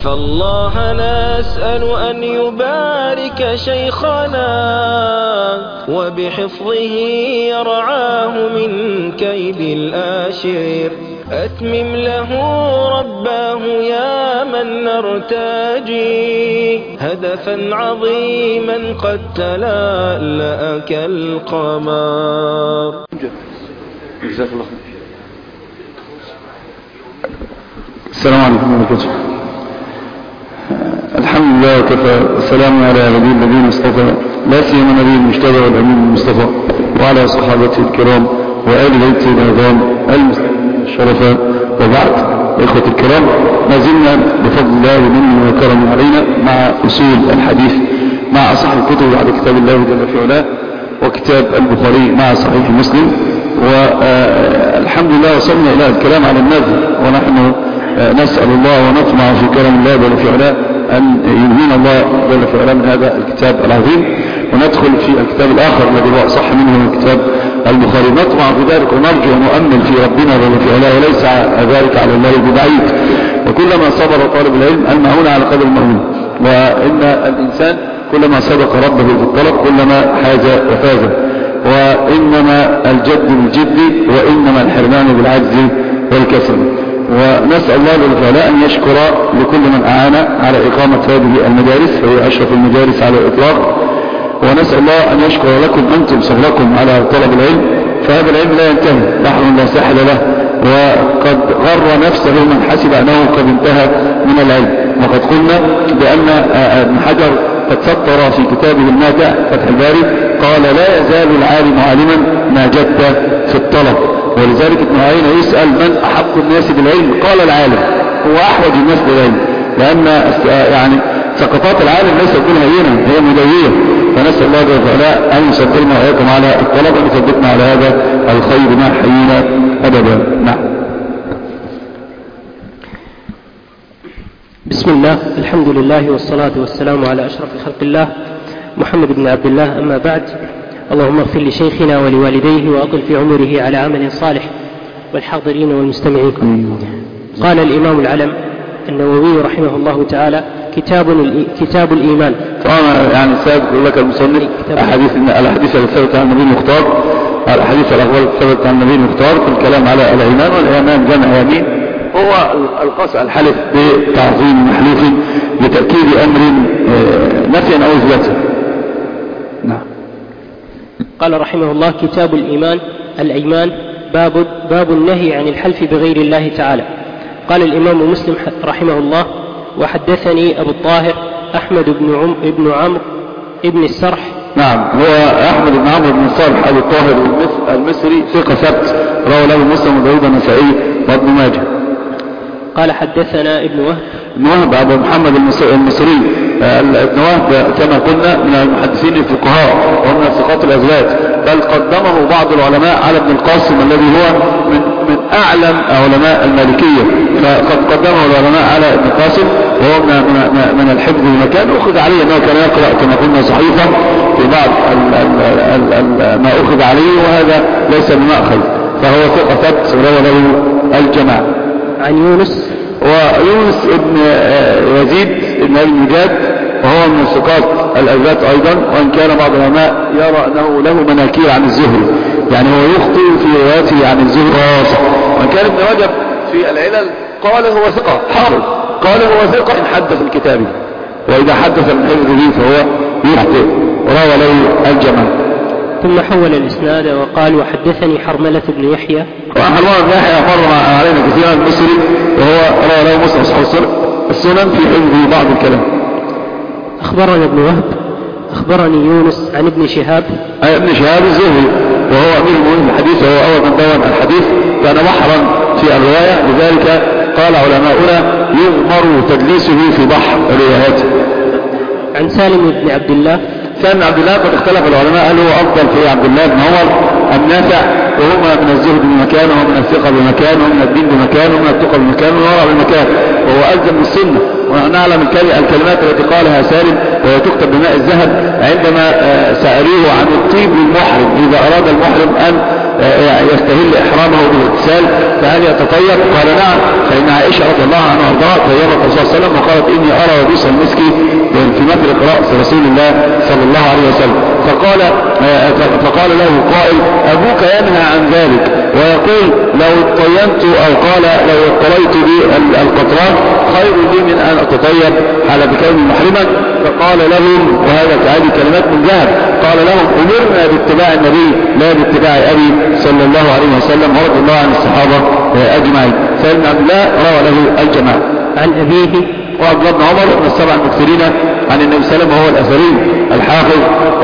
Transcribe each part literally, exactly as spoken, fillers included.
فالله نسأل أن يبارك شيخنا وبحفظه يرعاه من كيد الآشر. أتمم له رباه يا من نرتجي هدفا عظيما قد تلألأ كالقمر. جزاك الله خير. السلام عليكم ورحمة الله. الحمد لله وكفى، والسلام على نبي الذين اصطفى، لا سيما النبي المجتبى والامين المصطفى، وعلى صحابته الكرام وآل بيته العظام المسلمين الشرفاء، وبعد. إخوة الكرام، ما زلنا بفضل الله ومنه وكرمه علينا مع أصول الحديث، مع أصح الكتب بعد كتاب الله جل في علاه، وكتاب البخاري مع صحيح مسلم. والحمد لله وصلنا إلى الكلام على النذر، ونحن نسأل الله ونطمع في كرم الله جل في علاه أن ينهينا الله جل في علاه من هذا الكتاب العظيم، وندخل في الكتاب الآخر الذي هو أصح منه كتاب البخاري. نطمع في ذلك ونرجو ونؤمل في ربنا جل في علاه، وليس ذلك على الله ببعيد. وكلما صبر طالب العلم المعون على قدر المعون، وإن الإنسان كلما صدق ربه في الطلب كلما حاز وفاز، وإنما الجد بالجد وإنما الحرمان بالعجز والكسل. ونسأل الله جل وعلا أن يشكر لكل من أعان على إقامة هذه المدارس، وهي أشرف المدارس على الإطلاق. ونسأل الله أن يشكر لكم أنتم صبركم على طلب العلم، فهذا العلم لا ينتهي، بحر لا ساحل له، وقد غر نفسه من حسب أنه قد انتهى من العلم. وقد قلنا بأن ابن حجر قد سطر في كتابه الماتع فتح الباري قال: لا يزال العالم عالما ما جد في الطلب. ولذلك ابن عيينة يسأل: من أحق الناس بالعلم؟ قال: العالم هو أحوج الناس بالعلم، لأن يعني سقطات العالم ليست بالهينة، هي مدوية. فنسأل الله جل وعلا أن يصبرنا وإياكم على الطلب، وأن يثبتنا على هذا الخير ما حيينا أبدا. نعم. بسم الله، الحمد لله والصلاة والسلام على أشرف خلق الله محمد بن عبد الله، أما بعد. اللهم اغفر لشيخنا ولوالديه وأطل في عمره على عمل صالح، والحاضرين والمستمعين. قال الإمام العلم النووي رحمه الله تعالى: كتاب كتاب الإيمان. طبعا يعني سابق لك المصنف أحاديث الأحاديث التي ثبتت عن النبي المختار، الأحاديث الأخبار التي ثبتت عن النبي المختار في الكلام على الإيمان. والإيمان جمع يمين، هو القصد الحلف بتعظيم محلوف لتأكيد أمر نفيا أو إثباتا. نعم. قال رحمه الله: كتاب الإيمان. الأيمان باب, باب النهي عن الحلف بغير الله تعالى. قال الإمام مسلم رحمه الله: وحدثني أبو الطاهر أحمد بن عم ابن عمرو ابن السرح. نعم، هو أحمد بن عمرو بن السرح أبو الطاهر المصري، ثقة ثبت، رواه له مسلم وداود النسائي وابن ماجه. قال: حدثنا ابن وهب. ابن وهب أبو محمد المصري. ابن وهب كما قلنا من المحدثين الفقهاء ومن الثقات الأزواج، بل قدمه بعض العلماء على ابن القاسم الذي هو من من أعلم علماء المالكية، فقد قدمه العلماء على ابن القاسم، وهو من, من, من الحفظ المكان. أخذ عليه أنه كان يقرأ كما قلنا صحيفا في بعض ال ال ال ال ما أخذ عليه، وهذا ليس بمأخذ، فهو ثقة ثبت وروى له الجماعة. عن يونس، ويونس ابن يزيد ابن أبي النجاد، وهو من الثقات الأزواج أيضا، وإن كان بعض العلماء يرى أنه له مناكير عن الزهري، يعني هو يخطئ في روايته عن الزهري. وإن كان ابن رجب في العلل قال هو ثقة حافظ، قال هو ثقة إن حدث الكتابي، وإذا حدث من حفظه فهو يخطئ، وروى له الجماعة. ثم حول الإسناد وقال: وحدثني حرملة بن يحيى. وحرملة بن يحيى مر علينا كثيرا المصري، وهو روى له مسلم أصحاب السنن في حفظه بعض الكلام. أخبرنا ابن وهب أخبرني يونس عن ابن شهاب. أي ابن شهاب الزهري، وهو أمير المؤمنين الحديث، وهو أول من دون الحديث، كان بحرا في الرواية، لذلك قال علماؤنا يغمر تدليسه في بحر رواياته. عن سالم بن عبد الله. سالم بن عبد الله قد اختلف العلماء هل هو أفضل في عبد الله بن عمر أم نافع، وهما من الزهد بمكان ومن الثقة بمكان ومن الدين بمكان ومن التقى بمكان ومن الورع بمكان، وهو ألزم بالسنة. ونعلم الكلمات التي قالها سالم وهي تكتب بماء الذهب عندما سألوه عن الطيب للمحرم إذا أراد المحرم أن يستهل إحرامه بالاغتسال فهل يتطيب؟ قال نعم، فإن عائشة رضي الله عنها وارضاها طيبت الرسول صلى الله عليه وسلم وقالت إني أرى وبيص المسكي في مفرق رأس رسول الله صلى الله عليه وسلم. فقال فقال له قائل أبوك ينهى عن ذلك ويقول لو اطينت أو قال لو اطليت بالقطران خير لي من أن أتطيب حال بكوني محرما. فقال لهم، وهذا هذه كلمات من ذهب، قال لهم أمرنا باتباع النبي لا باتباع أبي صلى الله عليه وسلم، ورضي الله عن الصحابة أجمعين. سالم بن عبد الله روى له الجماعة. عن أبيه وعبد الله بن عمر من السبع المكثرين عن النبي صلى الله عليه وسلم، وهو الأثري الحافظ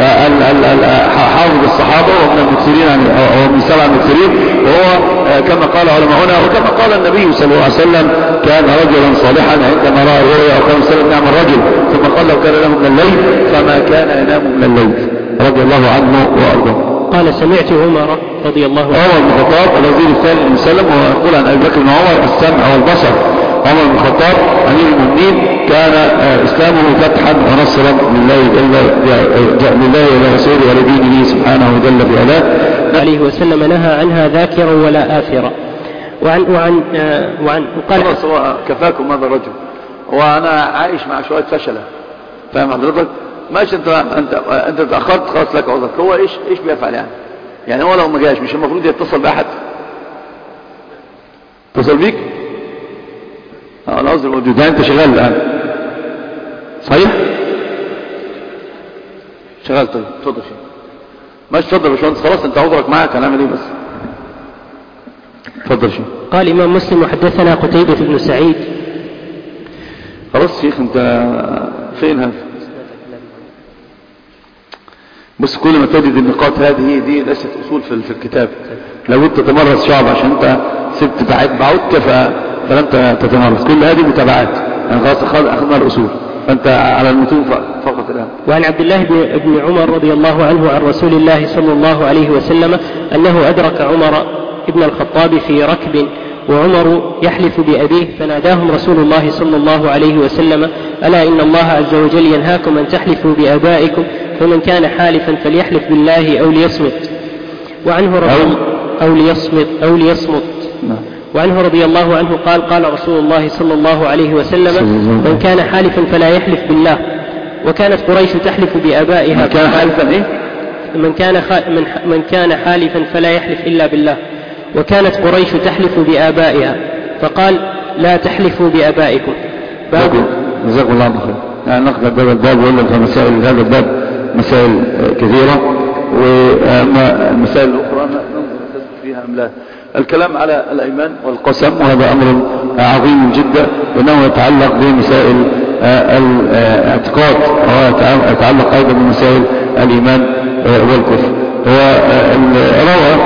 حافظ الصحابة ومن المكثرين هو من السبع المكثرين، وهو كما قال علماؤنا وكما قال النبي صلى الله عليه وسلم كان رجلا صالحا عندما رأى الرؤيا وقال صلى الله عليه وسلم نعم الرجل، ثم قال لو كان له من الليل فما كان ينام من الليل رضي الله عنه وأرضاه. قال سمعت عمر رضي الله عنه عمر بن الخطاب الوزير الثاني للنبي صلى الله عليه وسلم، ويقول عن أبي بكر بن عمر السمع والبصر. عمر بن الخطاب أمير المؤمنين كان إسلامه فتحا ونصرا لله جل لله ولرسوله ولدينه سبحانه وجل في علاه عليه وسلم نهى عنها ذاكرا ولا آثرا. وعن وعن وعن قال كفاكم هذا الرجل، وأنا عايش مع شوية فشلة، فاهم حضرتك؟ ماشي انت انت انت تاخرت خلاص لك عذرك. هو ايش ايش بيفعل يعني؟ يعني هو لو ما جاش مش المفروض يتصل باحد؟ اتصل بيك؟ اه العذر موجود، يعني انت شغال الان صحيح؟ شغال. طيب اتفضل شيخ. ماشي اتفضل يا باشمهندس، خلاص انت عذرك معاك، هنعمل ايه بس؟ اتفضل شيخ. قال الإمام مسلم وحدثنا قتيبة بن سعيد. خلاص شيخ انت فين هذا؟ بس كل ما تجد النقاط هذه دي ليست اصول في, في الكتاب، لابد تتمرس شعب عشان انت سبت بعدت فلم تتمرس. كل هذه متابعات يعني خلاص اخذنا الاصول، فانت على المتون فقط الان. وعن عبد الله بن عمر رضي الله عنه عن رسول الله صلى الله عليه وسلم انه ادرك عمر ابن الخطاب في ركب وعمر يحلف بأبيه فناداهم رسول الله صلى الله عليه وسلم ألا إن الله عز وجل ينهاكم أن تحلفوا بآبائكم فمن كان حالفا فليحلف بالله أو ليصمت. وعنه رضي أو ليصمت أو ليصمت وعنه رضي الله عنه قال قال رسول الله صلى الله عليه وسلم من كان حالفا فلا يحلف بالله. وكانت قريش تحلف بآبائها. من كان حالفا إيه؟ من كان من من كان حالفا فلا يحلف إلا بالله. وكانت قريش تحلف بآبائها فقال لا تحلفوا بآبائكم. باب جزاكم الله خير. يعني نقرأ باب الباب ولا في مسائل هذا الباب مسائل كثيرة، وأما المسائل الأخرى ننظر فيها أم لا. الكلام على الأيمان والقسم وهذا أمر عظيم جدا، وأنه يتعلق بمسائل الاعتقاد ويتعلق أيضا بمسائل الإيمان والكفر. وروى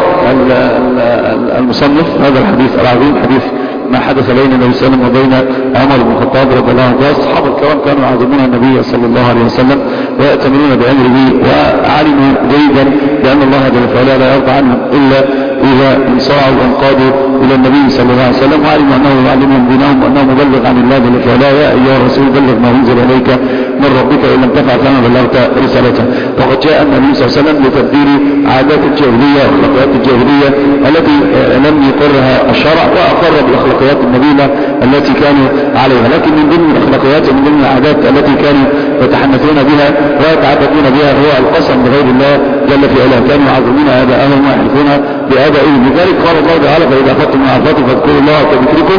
المصنف هذا الحديث العظيم، حديث ما حدث بين النبي صلى الله عليه وسلم وبين عمر بن الخطاب رضي الله عنه. الصحابة الكرام كانوا يعظمون النبي صلى الله عليه وسلم ويأتمرون بأمره، وعلموا جيدا بأن الله جل وعلا لا يرضى عنهم إلا إذا انصاعوا وانقادوا إلى النبي صلى الله عليه وسلم، وعلموا أنه يعلمهم دينهم وأنه مبلغ عن الله جل وعلا. يا أيها الرسول بلغ ما أنزل إليك من ربك وإن لم تفعل فما بلغت رسالته. وقد جاء النبي صلى الله عليه وسلم لتبديل عادات الجاهلية واخلاقيات الجاهلية التي لم يقرها الشرع، وأقر بالأخلاقيات النبيلة التي كانوا عليها. لكن من ضمن الأخلاقيات ومن ضمن العادات التي كانوا يتحنثون بها ويتعبدون بها هو القسم بغير الله جل في علاه. كانوا يعظمون آباءهم ويحلفون بآبائهم. لذلك قال الله تعالى فإذا أخذتم من عرفات فاذكروا الله كذكركم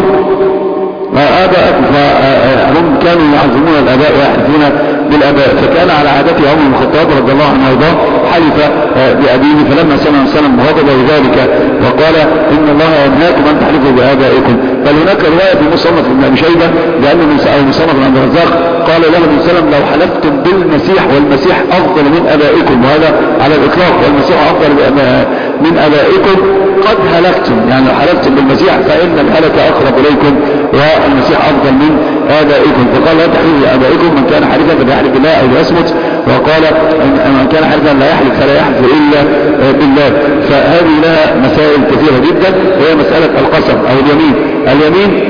آباءكم. فهم كانوا يعظمون الآباء ويحلفون بالآباء. فكان على عادته عمر بن الخطاب رضي الله عنه وارضاه حلف بأبيه، فلما سمع سلم غضب بذلك وقال إن الله ينهاكم أن تحلفوا بآبائكم. بل هناك رواية في مصنف ابن أبي شيبة لأنه من مصنف عبد الرزاق قال له النبي صلى الله عليه وسلم لو حلفتم بالمسيح والمسيح أفضل من آبائكم، وهذا على الإطلاق، والمسيح أفضل من آبائكم قد هلكتم. يعني لو حلفتم بالمسيح فإن الهلك أقرب إليكم والمسيح أفضل من آبائكم. فقال لا تحلفوا بآبائكم، من كان حلفا فليحلف بالله أو ليصمت. وقال من كان حلفا لا يحلف فلا يحلف إلا بالله. فهذه لها مسائل كثيرة جدا، وهي مسألة القسم أو اليمين. اليمين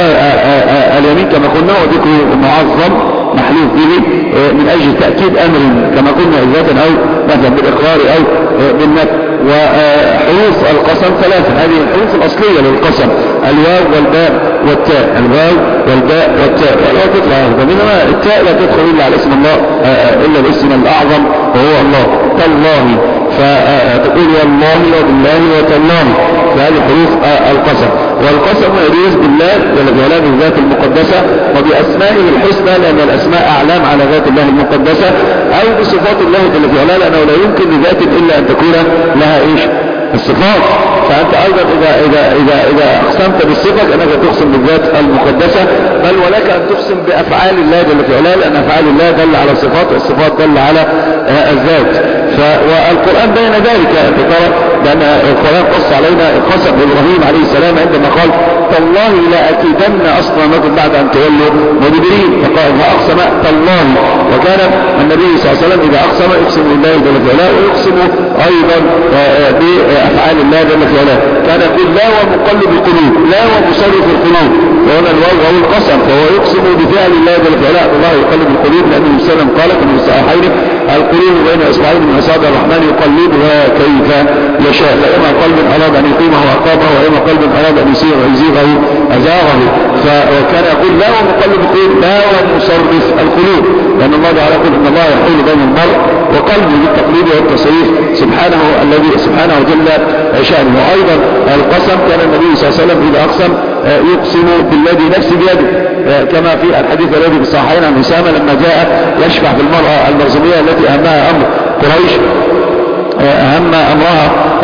اليمين كما قلنا وذكر معظم محلوف به من أجل تأكيد أمر كما قلنا إذاتا أو مثلا بالإقرار أو بالنفي. وحروف القسم ثلاثة، هذه الحروف الأصلية للقسم الواو والباء والتاء، الواو والباء والتاء، ولا تطلع هذا منها التاء لا تدخل إلا على اسم الله إلا الاسم الأعظم وهو الله تالله، فتقول والله وبالله وتالله، فهذه حروف القسم. والقسم يجوز بالله جل جلاله بالذات المقدسة وبأسمائه الحسنى لأن الأسماء أعلام على ذات الله المقدسة، أو بصفات الله جل جلاله لأنه لا يمكن لذات إلا أن تكون لها إيش الصفات. فأنت أيضا إذا, إذا, إذا, إذا أقسمت بالصفة أنك تقسم بالذات المقدسة، بل ولك أن تقسم بأفعال الله جل جلاله لأن أفعال الله دل على الصفات والصفات دل على الذات. والقرآن بين ذلك ترى لأن القرآن قص علينا قسم إبراهيم عليه السلام عندما قال تالله لا أكيدن أصنامكم بعد أن تولوا مدبرين، فقال وأقسم تالله. وكان النبي صلى الله عليه وسلم إذا أقسم يقسم بالله جل جلاله ويقسم أيضا بأفعال الله جل جلاله. كان يقول لا ومقلب القلوب لا ومصرف القلوب، وهنا الواو أو القسم، فهو يقسم بفعل الله جل جلاله. الله يقلب القلوب لأن النبي صلى الله عليه وسلم قال في الصحيحين القلوب بين إصبعين من أصابع الرحمن يقلبها كيف يشاء، فإما قلب أراد أن يقيمه وأقامه وإما قلب أراد أن يزيغه أزاغه. فكان يقول لا ومقلب القلوب لا ومصرف القلوب، لأن الله تعالى يقول إن الله يحول بين المرء وقلبه بالتقليد والتصريف سبحانه الذي سبحانه جل شأنه. وأيضا القسم كان النبي صلى الله عليه وسلم إذا أقسم يقسم بالذي نفسه بيده، كما في الحديث الذي في الصحيحين عن أسامة لما جاء يشفع في المرأة المرزمية التي أهمها أمر قريش، أهم أمرها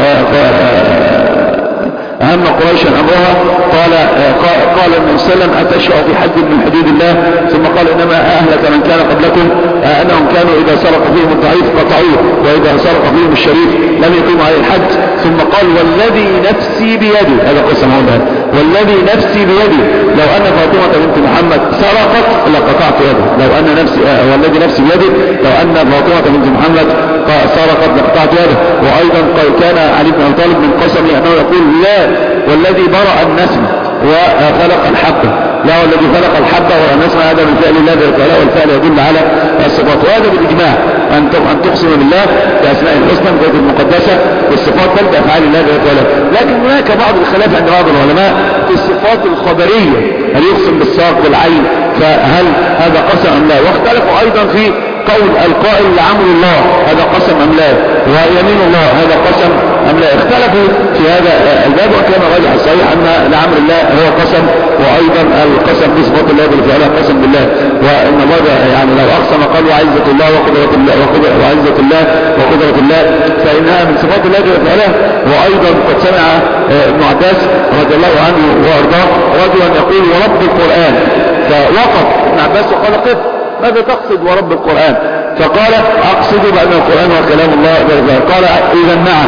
أهم قريشا أمرها، قال قال النبي صلى الله عليه وسلم أتشفع في حد من حدود الله؟ ثم قال إنما أهلك من كان قبلكم أنهم كانوا إذا سرق فيهم الضعيف قطعوه وإذا سرق فيهم الشريف لم يقيموا عليه الحد. ثم قال والذي نفسي بيده، هذا قسم هذا والذي نفسي بيده لو أن فاطمة بنت محمد سرقت لقطعت يده، لو أن نفسي والذي نفسي بيده لو أن فاطمة بنت محمد سرقت لقطعت يده. وأيضا كان علي بن أبي طالب من قسمه أنه يقول لا والذي برأ النسم وخلق الحبة، لا والذي خلق الحبة والنسم، هذا من فعل الله جل وعلا والفعل يدل على الصفات. وهذا بالإجماع أن أن تقسم بالله بأسماء الحسنى بذات المقدسة والصفات بل بأفعال الله جل وعلا. لكن هناك بعض الخلاف عند بعض العلماء في الصفات الخبرية، هل يقسم بالساق والعين، فهل هذا قسم أم لا؟ واختلفوا أيضا في قول القائل لعمر الله هذا قسم أم لا، ويمين الله هذا قسم أم لا. اختلفوا في هذا الباب، وكان راجح الصحيح أن لعمر الله هو قسم، وأيضا القسم بصفات الله بالفعل قسم بالله. وإن الله يعني لو أقسم قال وعزة الله وقدرة الله وقدرة وعزة الله وقدرة الله فإنها من صفات الله بالفعل. وأيضا قد سمع ابن عباس رضي الله عنه وأرضاه رجلا يقول ورب القرآن، فوقف ابن عباس وقال قف ماذا تقصد ورب القرآن؟ فقال أقصد بأن القرآن وكلام الله قال إذا نعم.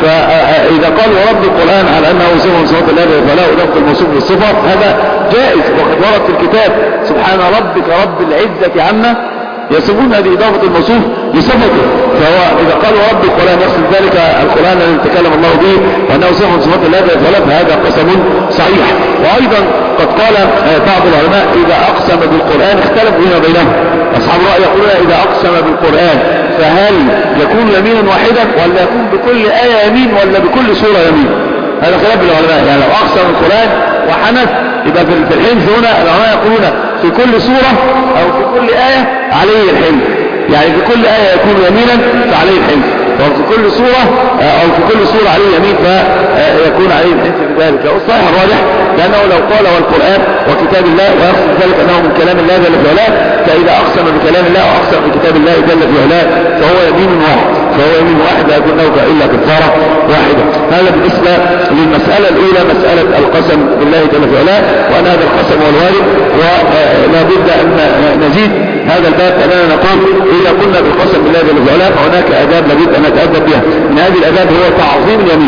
فإذا قال ورب القرآن على أنه صفة من صفات الله فلا أضاف الموصوف بالصفة هذا جائز، وقد ورد في الكتاب سبحان ربك رب العزة عما يصفون، هذه إضافة الموصوف لصفته. فهو إذا قال ورب القرآن يقصد ذلك القرآن الذي تكلم الله به وأنه صفة من صفات الله فهذا قسم صحيح. وأيضا قد قال بعض العلماء إذا أقسم بالقرآن اختلفوا هنا بينهم، أصحاب الرأي يقولون إذا أقسم بالقرآن فهل يكون يمينا واحدا ولا يكون بكل آية يمين ولا بكل سورة يمين؟ هذا خلاف العلماء. يعني لو أقسم القرآن وحنث يبقى في الحنث هنا العلماء يقولون في كل سورة أو في كل آية عليه الحنث، يعني في كل آية يكون يمينا فعليه الحنث، وفي كل سورة أو في كل سورة عليه يمين فيكون عليه الحنث بذلك. والصحيح الراجح لأنه لو قال والقرآن وكتاب الله ويقصد ذلك أنه من كلام الله جل في علاه، فإذا أقسم بكلام الله وأقسم بكتاب الله جل في علاه فهو يمين واحد، فهو يمين واحد لا يكون له إلا كفارة واحدة. هذا بالنسبة للمسألة الأولى مسألة القسم بالله جل في علاه، وأن هذا القسم هو الواجب، ولا بد أن نزيد هذا الباب أننا نقول إذا قلنا بالقسم بالله جل في علاه فهناك آداب لابد أن نتأدب بها. من هذه الآداب هو تعظيم اليمين،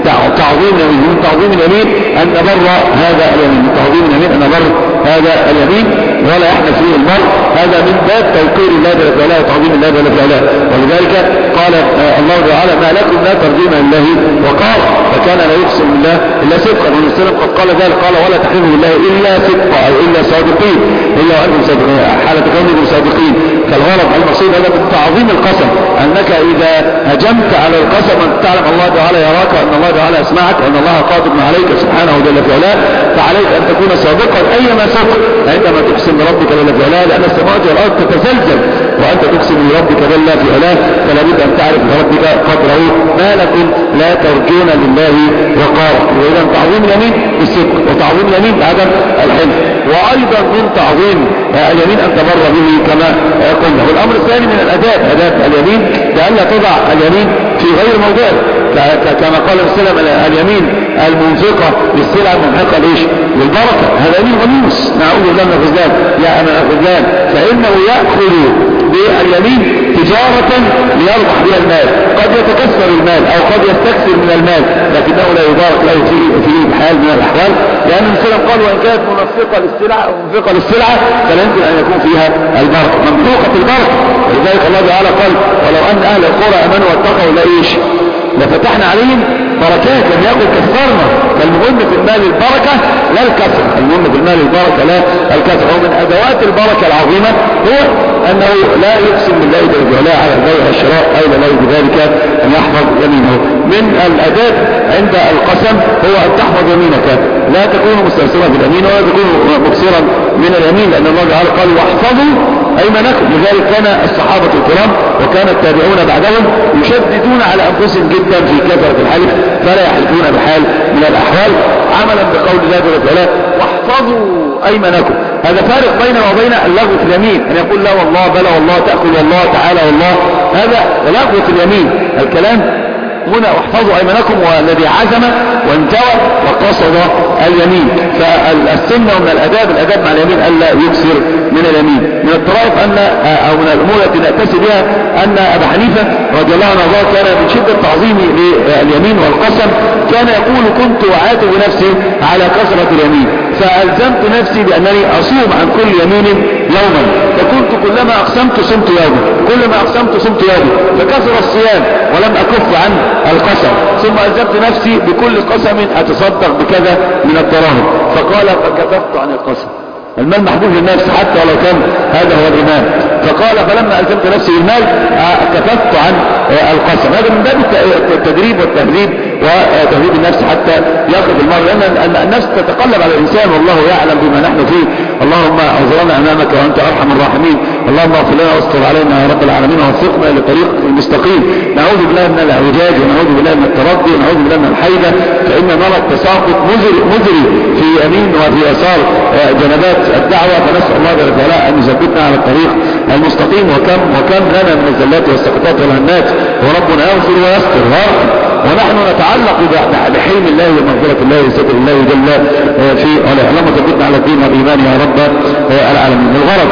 تعظيم اليمين، من تعظيم اليمين أن نبر هذا اليمين، من تعظيم اليمين أن نبر هذا اليمين ولا يحنث فيه المرء. هذا من باب توقير الله جل وعلا وتعظيم الله جل وعلا. ولذلك قال الله تعالى ما لكم لا ترجون لله وقارا، فكان لا يقسم بالله إلا صدقا. والنبي صلى الله عليه وسلم قد قال ذلك، قال ولا تحلفوا بالله إلا صدقا أو إلا صادقين، إلا وأنتم صادقين، حالة كونكم صادقين. فالغرض المقصود هذا من تعظيم القسم، أنك إذا هجمت على القسم أن تعلم الله تعالى يراك، وأن الله تعالى يسمعك، وأن الله قادر عليك سبحانه جل وعلا. فعليك أن تكون صادقا أيما صدق عندما تقسم بربك جل وعلا، لأن السماوات والأرض تتزلزل وأنت تقسم بربك جل وعلا، فلا بد أن تعرف بربك قدره. ما لكم لا ترجون لله وقارا. وإذا تعظيم اليمين بالصدق، وتعظيم اليمين بعدم الحلف، وأيضا من تعظيم اليمين أن تبر به كما قلنا. والأمر الثاني من الأداب، أداب اليمين بألا تضع اليمين في غير موضعه، كما قال السلام اليمين المنفقة للسلع المنحقة ليش؟ للبركة. هذا يمين غموس، نعوذ بالله من الخذلان. يا أنا الخذلان، فإنه يأخذ باليمين تجارة ليربح بها المال، قد يتكسر المال أو قد يستكثر من المال، لكنه لا يبارك له فيه في حال من الأحوال، لأن السلام قال وإن كانت منفقة للسلعة أو منفقة للسلعة فلا يمكن أن يكون فيها البركة، مملوكة البركة. ولذلك الله تعالى قال ولو أن أهل القرى آمنوا واتقوا لإيش؟ لفتحنا عليهم بركات، لم يكن كثرنا. فالمهم في المال البركة لا الكثرة، المهم في المال البركة لا الكثرة. ومن أدوات البركة العظيمة هو أنه لا يقسم بالله جل وعلا على البيع والشراء أو لا غير ذلك، أن يحفظ يمينه. من الأداب عند القسم هو أن تحفظ يمينك، لا تكون مستأثرا باليمين ولا تكون مكسرا من اليمين، لأن الله تعالى قال واحفظوا أيمانكم. لذلك كان الصحابة الكرام وكان التابعون بعدهم يشددون على أنفسهم جدا في كثرة الحلف، فلا يحلفون بحال من الأحوال، عملا بقول الله جل وعلا واحفظوا أيمانكم. هذا فارق بيننا وبين اللغو في اليمين، أن يقول لا والله بلا والله تأكل والله تعالى والله، هذا لغو في اليمين. الكلام هنا واحفظوا أيمانكم، والذي عزم وانتوى وقصد اليمين. فالسنة من الأداب الأداب مع اليمين ألا يكسر من اليمين. من الطرائف أن أو من الأمور التي نأتسي بها أن أبا حنيفة رضي الله عنه كان من شدة تعظيمه لليمين والقسم كان يقول كنت أعاتب نفسي على كثرة اليمين، فألزمت نفسي بأنني أصوم عن كل يمين يوما، فكنت كلما أقسمت صمت يوما، كلما أقسمت صمت يوما، فكثر الصيام ولم أكف عن القسم. ثم ألزمت نفسي بكل قسم أتصدق بكذا من الدراهم، فقال فكففت عن القسم. المال محبوب للنفس حتى ولو كان هذا هو الإمام. فقال فلما ألزمت نفسي بالمال كففت عن القسم. هذا من باب التدريب والتهذيب وتهذيب النفس حتى يأخذ المرء، لأن النفس تتقلب على الإنسان والله يعلم بما نحن فيه. اللهم أعذرنا أمامك وأنت أرحم الراحمين، اللهم اغفر لنا واستر علينا يا رب العالمين ووفقنا لطريق المستقيم. نعوذ بالله من الاعوجاج ونعوذ بالله من التردي ونعوذ بالله من الحيدة، فإن نرى التساقط مزري, مزري في يمين وفي يسار جنبات الدعوة، فنسأل الله جل وعلا أن يثبتنا على الطريق المستقيم. وكم وكم لنا من الزلات والسقطات والهنات، وربنا يغفر ويستر ويرحم، ونحن نتعلق بحلم الله ومغفرة الله وستر الله جل في علاه. اللهم ثبتنا على الدين والإيمان يا رب العالمين. الغرض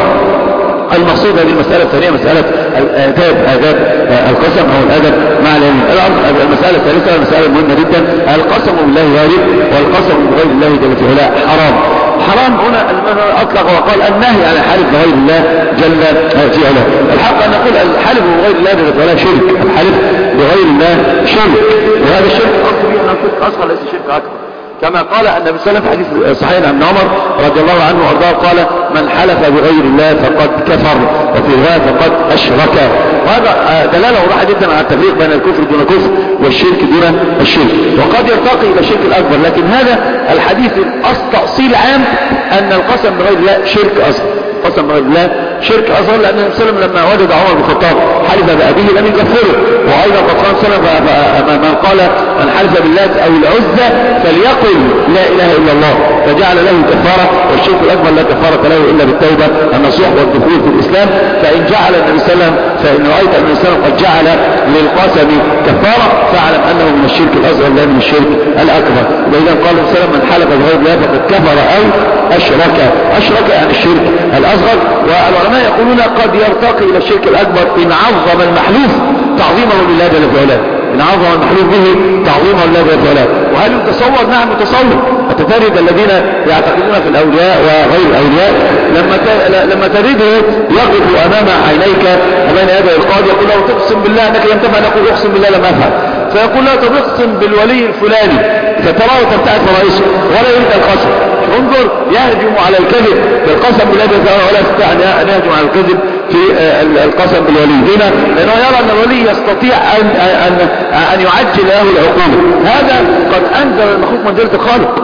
المقصود هذه المسألة الثانية مسألة الآداب، آداب القسم أو الأدب مع اليمين. المسألة الثالثة مسألة مهمة جدا، القسم بالله واجب والقسم بغير الله جل في علاه حرام. حرام هنا أطلق وقال النهي عن الحلف بغير الله جل في علاه. الحق أن نقول الحلف بغير الله جل في علاه شرك، الحلف بغير الله شرك، وهذا الشرك أصل به أنه شرك أصغر ليس شرك أكبر، كما قال النبي صلى الله عليه وسلم في حديث صحيح عن عمر رضي الله عنه وارضاه قال من حلف بغير الله فقد كفر، وفي رواية فقد أشرك. وهذا دلالة واضحة جدا على التفريق بين الكفر دون كفر والشرك دون الشرك، وقد يرتقي إلى الشرك الأكبر. لكن هذا الحديث تأصيل عام أن القسم بغير الله شرك أصغر، قسم بغير الله شرك أصغر، لأن النبي صلى الله عليه وسلم لما وجد عمر بن الخطاب حلف بأبيه لم يكفره. وأيضا قد قال صلى الله عليه وسلم من قال من حلف بالله أو العزى فليقل لا إله إلا الله، فجعل له كفارة، والشرك الأكبر لا كفارة له إلا بالتوبة النصوح والدخول في الإسلام. فإن جعل النبي صلى الله عليه وسلم فإن رأيت النبي صلى الله عليه وسلم قد جعل للقسم كفارة فاعلم أنه من الشرك الأصغر لا من الشرك الأكبر. وإذا قال النبي صلى الله عليه وسلم من حلف بغير الله فقد كفر أو أشرك، أشرك يعني الشرك الأصغر. والعلماء يقولون قد يرتقي إلى الشرك الأكبر إن عظم المحلوف تعظيمه لله جل وعلا، من عظم المحلوف به تعظيمه لله جل وعلا. وهل يتصور؟ نعم يتصور. فتجد الذين يعتقدون في الأولياء وغير الأولياء لما لما تجده يقف أمام عينيك وبين يدي القاضي يقول له تقسم بالله أنك لم تفعل، يقول أقسم بالله لم أفعل، فيقول له تقسم بالولي الفلاني فتراه تبتعد فرائسه ولا يريد القسم. انظر يهجم على الكذب بالقسم بالله ولا يستطيع أن يهجم على الكذب في القسم بالولي. هنا لأنه يرى أن الولي يستطيع أن, أن, أن يعجل له العقوبة. هذا قد أنزل المخلوق منزلة الخالق،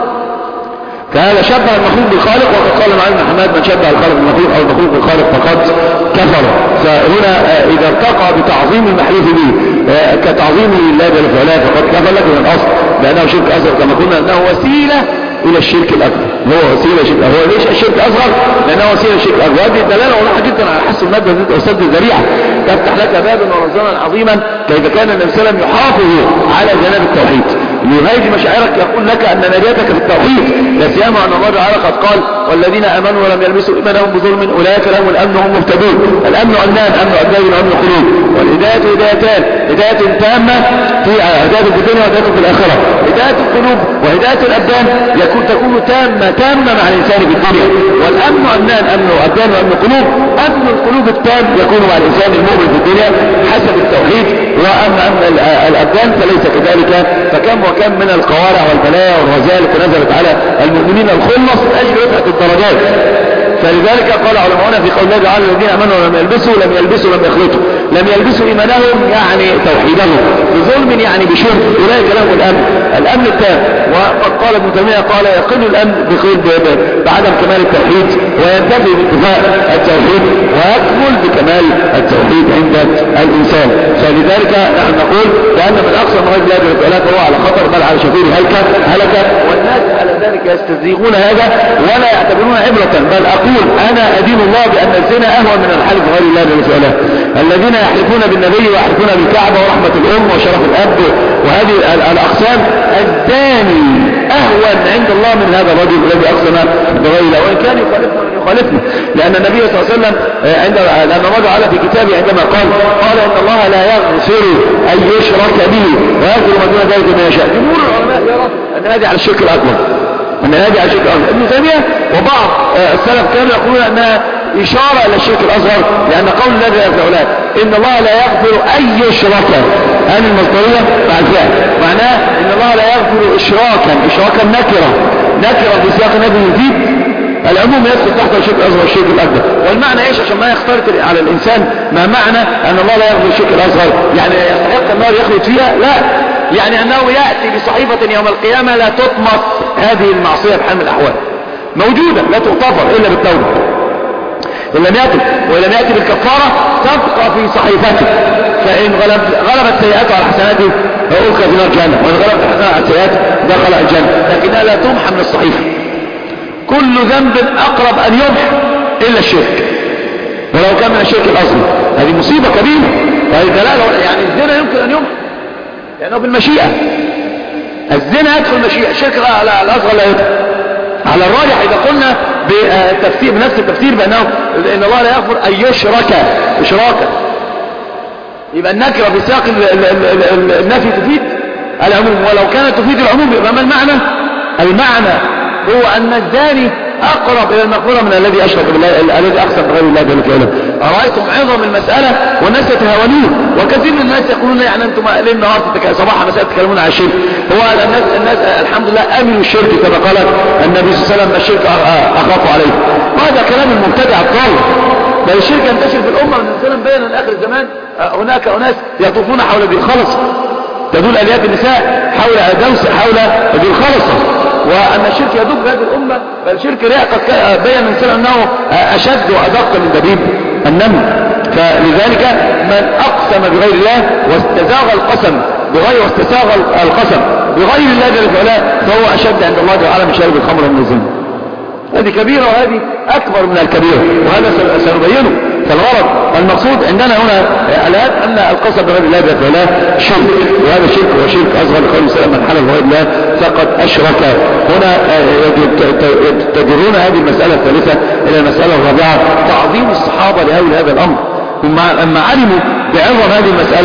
فهذا شبه المخلوق بالخالق. وقد قال معاذ بن حماد من شبه الخالق بالمخلوق أو المخلوق بالخالق فقد كفر. فهنا إذا ارتقى بتعظيم المحلوف به كتعظيمه لله جل وعلا فقد كفر لك من الأصل، لأنه شرك أصغر كما قلنا أنه وسيلة إلى الشرك الأكبر. هو وسيلة شرك. هو ليش الشرك أصغر؟ لأنه وسيلة شرك أكبر. هذه الدلالة واضحة جدا على حس المادة ذات أسد الذريعة تفتح لك بابا ورزانا عظيما كيف كان النبي صلى الله عليه وسلم يحافظ على جناب التوحيد ليهيج مشاعرك، يقول لك أن نجاتك في التوحيد. لا سيما أن الله تعالى قد قال والذين آمنوا ولم يلبسوا إيمانهم بظلم أولئك لهم الأمن وهم مهتدون. الأمن أمنان، أمن أبدان وأمن قلوب. والهداية هدايتان، هداية تامة في هداية في الدنيا وهداية في الآخرة. هداية القلوب وهداية الأبدان يكون تكون تامة تامة مع الإنسان في الدنيا. والأمن أمنان، أمن أبدان وأمن قلوب. أمن القلوب التام يكون مع الإنسان المؤمن في الدنيا حسب التوحيد، وأما أمن الأبدان فليس كذلك. فكم وكم من القوارع والبلايا والرذائل التي نزلت على المؤمنين الخلص من أجل رفعة الدرجات. فلذلك قال علماؤنا في قول الله تعالى الذين امنوا ولم يلبسوا لم يلبسوا لم يخلطوا. لم يلبسوا ايمانهم يعني توحيدهم بظلم يعني بشرك، اولئك لهم الامن، الامن التام. وقد قال ابن تيميه قال يقل الامن بعدم كمال التوحيد وينتفي بانتفاء التوحيد ويكمل بكمال التوحيد عند الانسان. فلذلك نحن نقول بان من اقصى مراحل الله جل وعلا فهو على خطر بل على شفير هلكه هلكه، والناس على ذلك يستزيغون هذا ولا يعتبرون عبره. بل اقول انا ادين الله بان الزنا اهون من الحلف غير الله جل وعلا. الذين يحلفون بالنبي ويحلفون بالكعبه ورحمه الام وشرف الاب وهذه الاقسام، الزاني اهون عند الله من هذا الرجل الذي اقسم بغير الله وان كان يخالفنا من يخالفنا. لان النبي صلى الله عليه وسلم عند لان الله تعالى في كتابه عندما قال قال ان الله لا يغفر ان يشرك به ويغفر ما دون ذلك من يشاء. جمهور العلماء يرى ان هذه على الشرك الاكبر، ان هذه على الشرك الاكبر. ابن تيميه وبعض السلف كانوا يقولون انها اشاره الى الشرك الاصغر، لان قول الله جل وعلا ان الله لا يغفر ان يشرك، هذه المصدريه مع الفعل معناه ان الله لا يغفر اشراكا، اشراكا نكره نكره في سياق النبي يزيد العموم يدخل تحت الشرك الاصغر والشرك الاكبر. والمعنى ايش عشان ما يختلط على الانسان ما معنى ان الله لا يغفر الشرك الاصغر؟ يعني يستحق النار يخلد فيها؟ لا، يعني انه ياتي بصحيفه يوم القيامه لا تطمس هذه المعصيه بحال من الاحوال، موجوده لا تغتفر الا بالتوبه. إن لم يأتي وإن لم يأتي بالكفارة تبقى في صحيفته، فإن غلب غلبت سيئاته على حسناته فألقى في نار جهنم، وإن غلبت حسناته على سيئاته دخل الجنة، لكنها لا تمحى من الصحيفة. كل ذنب أقرب أن يمحى إلا الشرك، ولو كان من الشرك الأصغر. هذه مصيبة كبيرة، وهذه دلالة يعني الزنا يمكن أن يمحى لأنه بالمشيئة. الزنا يدخل المشيئة، الشرك الأصغر لا يدخل. على الراجح إذا قلنا بالتفسير بنفس التفسير بأنه إن الله لا يغفر أن يشرك إشراكا، يبقى النكرة في سياق النفي تفيد العموم، ولو كانت تفيد العموم يبقى ما المعنى؟ المعنى هو أن الزاني أقرب إلى المغفرة من الذي أشرك بالله، الذي أقسم بغير الله جل وعلا. أرأيتم عظم المسألة والناس يتهاونون، وكثير من الناس يقولون يعني أنتم ليل نهار صباحا مساء تتكلمون عن الشرك. هو الناس الناس الحمد لله أمنوا الشرك كما قال النبي صلى الله عليه وسلم الشرك أخاف عليه. وهذا كلام المبتدع الضال، بل الشرك ينتشر في الأمة من السلام بين آخر الزمان. هناك أناس يطوفون حول ذي الخلص، تدل أليات النساء حول دوس حول ذي الخلص، وأن الشرك يدب هذه الأمة. بل شرك رياء قد بين من سنة أنه أشد وأدق من دبيب النمل. فلذلك من أقسم بغير الله واستزاغ القسم بغير واستساغ القسم بغير الله جل وعلا فهو أشد عند الله تعالى من شارب الخمر ومن الزنا. هذه كبيرة وهذه أكبر من الكبيرة، وهذا سنبينه. فالغرض المقصود عندنا هنا الآن أن القسم بغير الله جل وعلا شرك، وهذا الشرك هو شرك أصغر لقول وسلم من حلف بغير الله فقد أشرك. هنا تجرون هذه المسألة الثالثة إلى المسألة الرابعة، تعظيم الصحابة لأول هذا الأمر. هم لما علموا بعظم هذه المسألة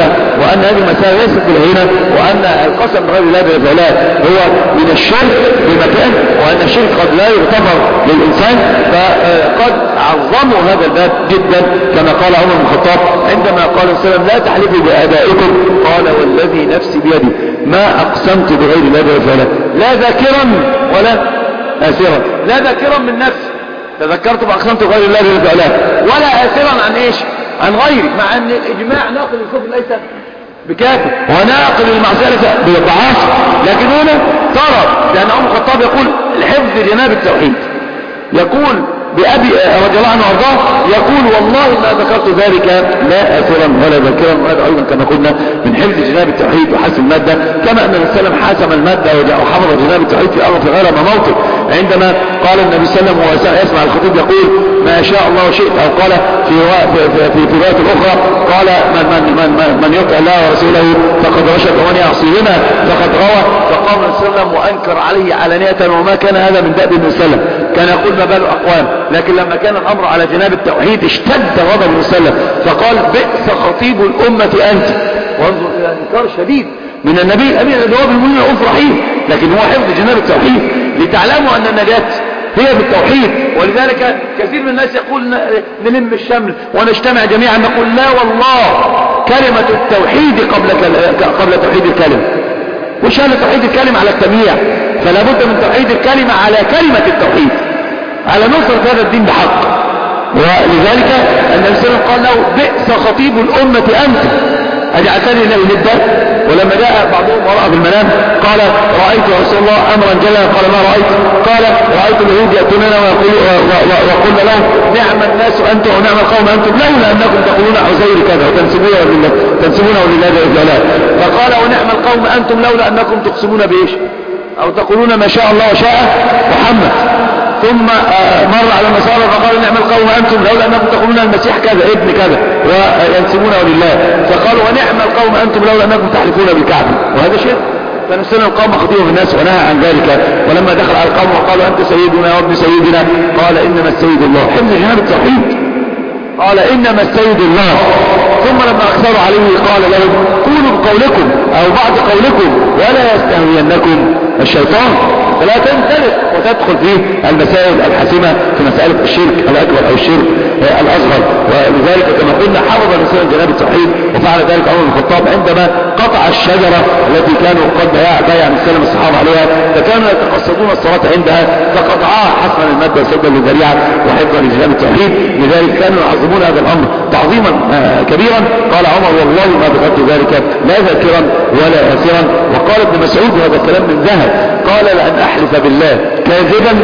وأن هذه المسألة ليست بالهينة، وأن القسم بغير الله جل وعلا هو من الشرك بمكان، وأن الشرك قد لا يغتفر للإنسان، فقد عظموا هذا الباب جدا كما قال عمر بن الخطاب عندما قال صلى الله عليه وسلم لا تحلفوا بآبائكم، قال والذي نفسي بيدي ما أقسمت بغير الله جل وعلا لا ذاكرا ولا آسرا، لا ذاكرا من نفسي تذكرت فأقسمت بغير الله جل وعلا، ولا آسرا عن إيش؟ عن غيري، مع أن الإجماع ناقل الكفر ليس بكافر وناقل المعصية بضعاف، لكن هنا ترى لأن عمر الخطاب يقول الحفظ جناب التوحيد، يقول بأبي رضي الله عنه وارضاه يقول والله ما ذكرت ذلك لا آثرا ولا ذاكرا، وهذا أيضا كما قلنا من حفظ جناب التوحيد وحسن المادة، كما أن السلام حسم المادة وحفظ جناب التوحيد في أرض في غير موطن، عندما قال النبي صلى الله عليه وسلم وهو يسمع الخطيب يقول ما شاء الله وشئت، أو قال في في في في رواية الأخرى قال من من من من, من يطع الله ورسوله فقد رشد ومن يعصيهما فقد غوى، فقام النبي صلى الله عليه وسلم وأنكر عليه علانية، وما كان هذا من دأب النبي صلى الله عليه وسلم، كان يقول ما بال أقوام، لكن لما كان الأمر على جناب التوحيد اشتد غضب النبي صلى الله عليه وسلم فقال بئس خطيب الأمة أنت، وانظر إلى انكار شديد من النبي الأمين الجواب المؤمنين رؤوف رحيم، لكن هو حفظ جناب التوحيد لتعلموا أن النجاة هي بالتوحيد. ولذلك كثير من الناس يقول نلم الشمل ونجتمع جميعا، نقول لا والله كلمة التوحيد قبل قبل توحيد الكلمة، وش هذا توحيد الكلمة على التمييع، فلا بد من توحيد الكلمة على كلمة التوحيد على نصرة هذا الدين بحق. ولذلك النبي صلى الله عليه وسلم قال له بئس خطيب الأمة أنت أجعلتني له ندا، ولما جاء بعضهم ورأى في المنام قال رأيت يا رسول الله أمرا جلا، قال ما رأيت؟ قال رأيت اليهود يأتوننا وقلنا لهم نعم الناس أنتم ونعم القوم أنتم لولا أنكم تقولون عزير كذا وتنسبونه لله تنسبونه لله جل وعلا، فقال ونعم القوم أنتم لولا أنكم تقسمون بإيش أو تقولون ما شاء الله وشاء محمد، ثم مر على النصارى فقال نعم القوم أنتم لولا أنكم تقولون المسيح كذا ابن كذا وينسبونه لله، فقالوا ونعم القوم أنتم لولا أنكم تحلفون بالكعبة، وهذا شرك. فنفسنا القوم خطيب في الناس ونهى عن ذلك، ولما دخل على القوم وقالوا أنت سيدنا وابن سيدنا قال إنما السيد الله، حفظ جناب التوحيد، قال إنما السيد الله. ثم لما أكثروا عليه قال لهم قولوا بقولكم أو بعض قولكم ولا يستهوينكم الشيطان، فلا تنسلق وتدخل في المسائل الحاسمة في مسألة الشرك الأكبر أو الشرك الأصغر. ولذلك كما قلنا حفظ الإنسان جناب التوحيد، وفعل ذلك عمر بن الخطاب عندما قطع الشجرة التي كانوا قد بايع السلام الصحابة عليها، فكانوا يتقصدون الصلاة عندها فقطعها حسما المادة وسدا للذريعة وحفظا لجناب التوحيد. لذلك كانوا يعظمون هذا الأمر تعظيما كبيرا. قال عمر والله ما ذكرت ذلك لا ذاكرا ولا آسرا. وقال ابن مسعود وهذا الكلام من ذهب قال لأن أحلف بالله كاذبا،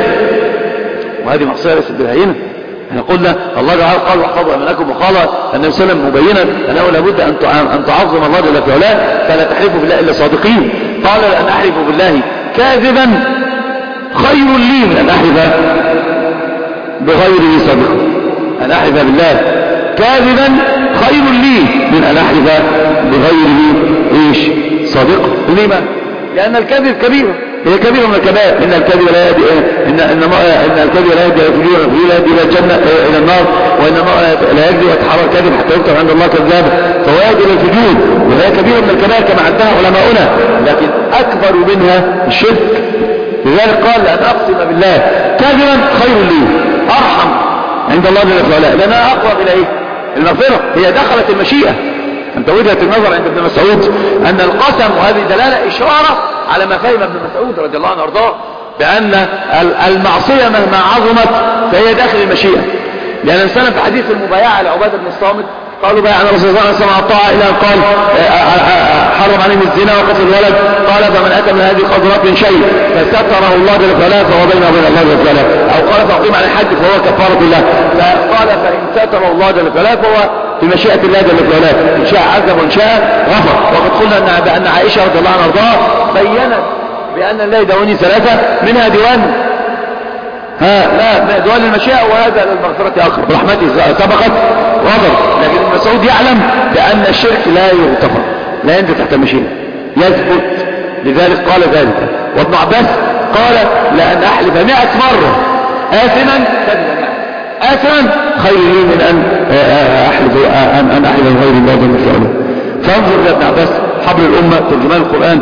وهذه معصية ليست بالهينة. احنا قلنا الله تعالى قال واحفظوا أيمانكم، وقال النبي صلى الله عليه وسلم مبينا أنه لابد أن تعظم الله جل في علاه فلا تحلفوا بالله إلا صادقين. قال لأن أحلف بالله كاذبا خير لي من أن أحلف بغيره صادقا. أن أحلف بالله كاذبا خير لي من أن أحلف بغيره إيش صادقا. لما؟ لأن الكذب كبيرة، هي كبيرة من الكبائر. إن الكذب لا يهدي إن إن إن الكذب لا يهدي إلى الفجور، والفجور لا يهدي إلى الجنة إلى النار، وإن لا يهدي ويتحرى الكذب حتى يكتب عند الله كذابا، فهو يهدي إلى الفجور، وهي كبيرة من الكبائر كما عدها علماؤنا، لكن أكبر منها الشرك. لذلك قال لأن أقسم بالله كاذبا خير لي أرحم عند الله جل وعلا، لأنها أقرب إلى إيه؟ المغفرة. هي دخلت المشيئة. أنت وجهة النظر عند ابن مسعود أن القسم، وهذه دلالة إشارة على ما فهم ابن مسعود رضي الله عنه وارضاه، بأن المعصية مهما عظمت فهي داخل المشيئة. لأن الإنسان في حديث المبايعة لعبادة بن الصامت قالوا بايعنا رسول الله صلى الله عليه وسلم الطاعة إلى أن قال حرم عليهم الزنا وقتل الولد، قال فمن أتى من هذه قدرات شيء فستره الله جل وعلا فهو بينه وبين الله جل وعلا، أو قال فأقيم على الحج فهو كفارة الله، فقال فإن ستره الله جل وعلا فهو في مشيئة الله جل وعلا، إن شاء عذب وإن شاء غفر. وقد قلنا أن عائشة رضي الله عنها وارضاها بينت بأن الله دعوني ثلاثة منها ديوان ها لا ديوان المشيئة، وهذا للمغفرة آخر برحمته سبقت غضب. لكن ابن مسعود يعلم بأن الشرك لا يغتفر، لا ينزل تحت المشيئة، يثبت. لذلك قال ذلك. وابن عباس قال لأن أحلف مئة مرة آثما كذبا آثما خير لي من أن أحلف أن أحلف غير الله جل وعلا. فانظر إلى ابن عباس حبر الأمة ترجمان القرآن،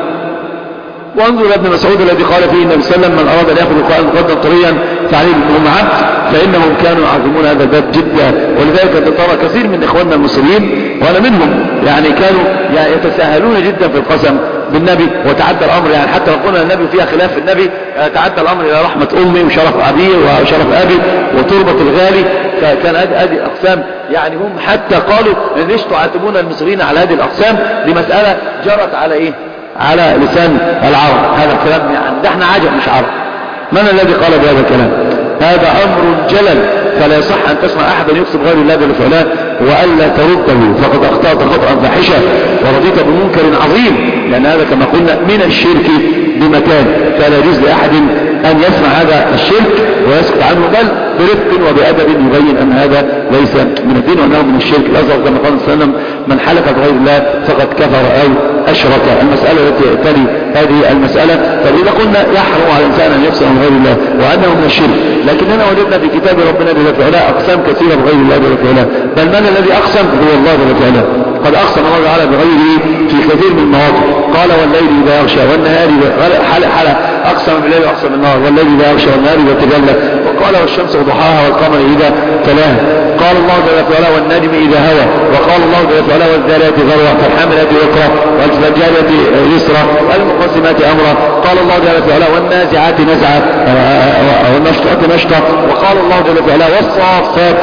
وانظر إلى ابن مسعود الذي قال فيه النبي صلى الله عليه وسلم من أراد أن يأخذ القرآن مقدم طريا فعليه بن عبد، فإنهم كانوا يعظمون هذا الباب جدا. ولذلك ترى كثير من إخواننا المسلمين وأنا منهم يعني كانوا يعني يتساهلون جدا في القسم بالنبي، وتعدى الأمر يعني حتى لو قلنا النبي فيها خلاف النبي تعدى الأمر إلى رحمة أمي وشرف أبي وشرف أبي وتربة الغالي، فكان هذه أقسام يعني هم حتى قالوا ليش تعاتبون المصريين على هذه الأقسام؟ لمسألة جرت على إيه؟ على لسان العرب. هذا الكلام يعني ده احنا عجب مش عرب. من الذي قال بهذا الكلام؟ هذا أمر جلل، فلا يصح أن تسمع أحدا يقسم غير الله جل وعلا وألا ترده، فقد أخطأت خطأ فاحشا ورضيت بمنكر عظيم، لأن هذا كما قلنا من الشرك بمكان، فلا يجوز لأحد أن يسمع هذا الشرك ويسكت عنه، بل برفق وبأدب يبين أن هذا ليس من الدين وأنه من الشرك الأصغر، كما قال صلى الله عليه وسلم من حلف بغير الله فقد كفر أو أشرك. المسألة التي تلي هذه المسألة، فإذا قلنا يحرم على الإنسان أن يقسم بغير الله وأنه من الشرك، لكننا وجدنا في كتاب ربنا جل وعلا أقسام كثيرة بغير الله جل وعلا، بل من الذي أقسم هو الله جل وعلا. قد أقسم الله تعالى بغيره في كثير من المواقف، قال والليل إذا يغشى والنهار حلق حلق أقسم بالليل وأقسم بالنهار، والليل إذا يغشى والنهار إذا تجلى، وقال والشمس وضحاها والقمر إذا تلاها، قال الله جل وعلا والنجم إذا هوى، وقال الله جل وعلا والذاريات ذروة فالحاملات وقرا والفجارات يسرا المقسمات أمرا، قال الله جل وعلا والنازعات نزعا والنشطات نشطا، وقال الله جل وعلا والصافات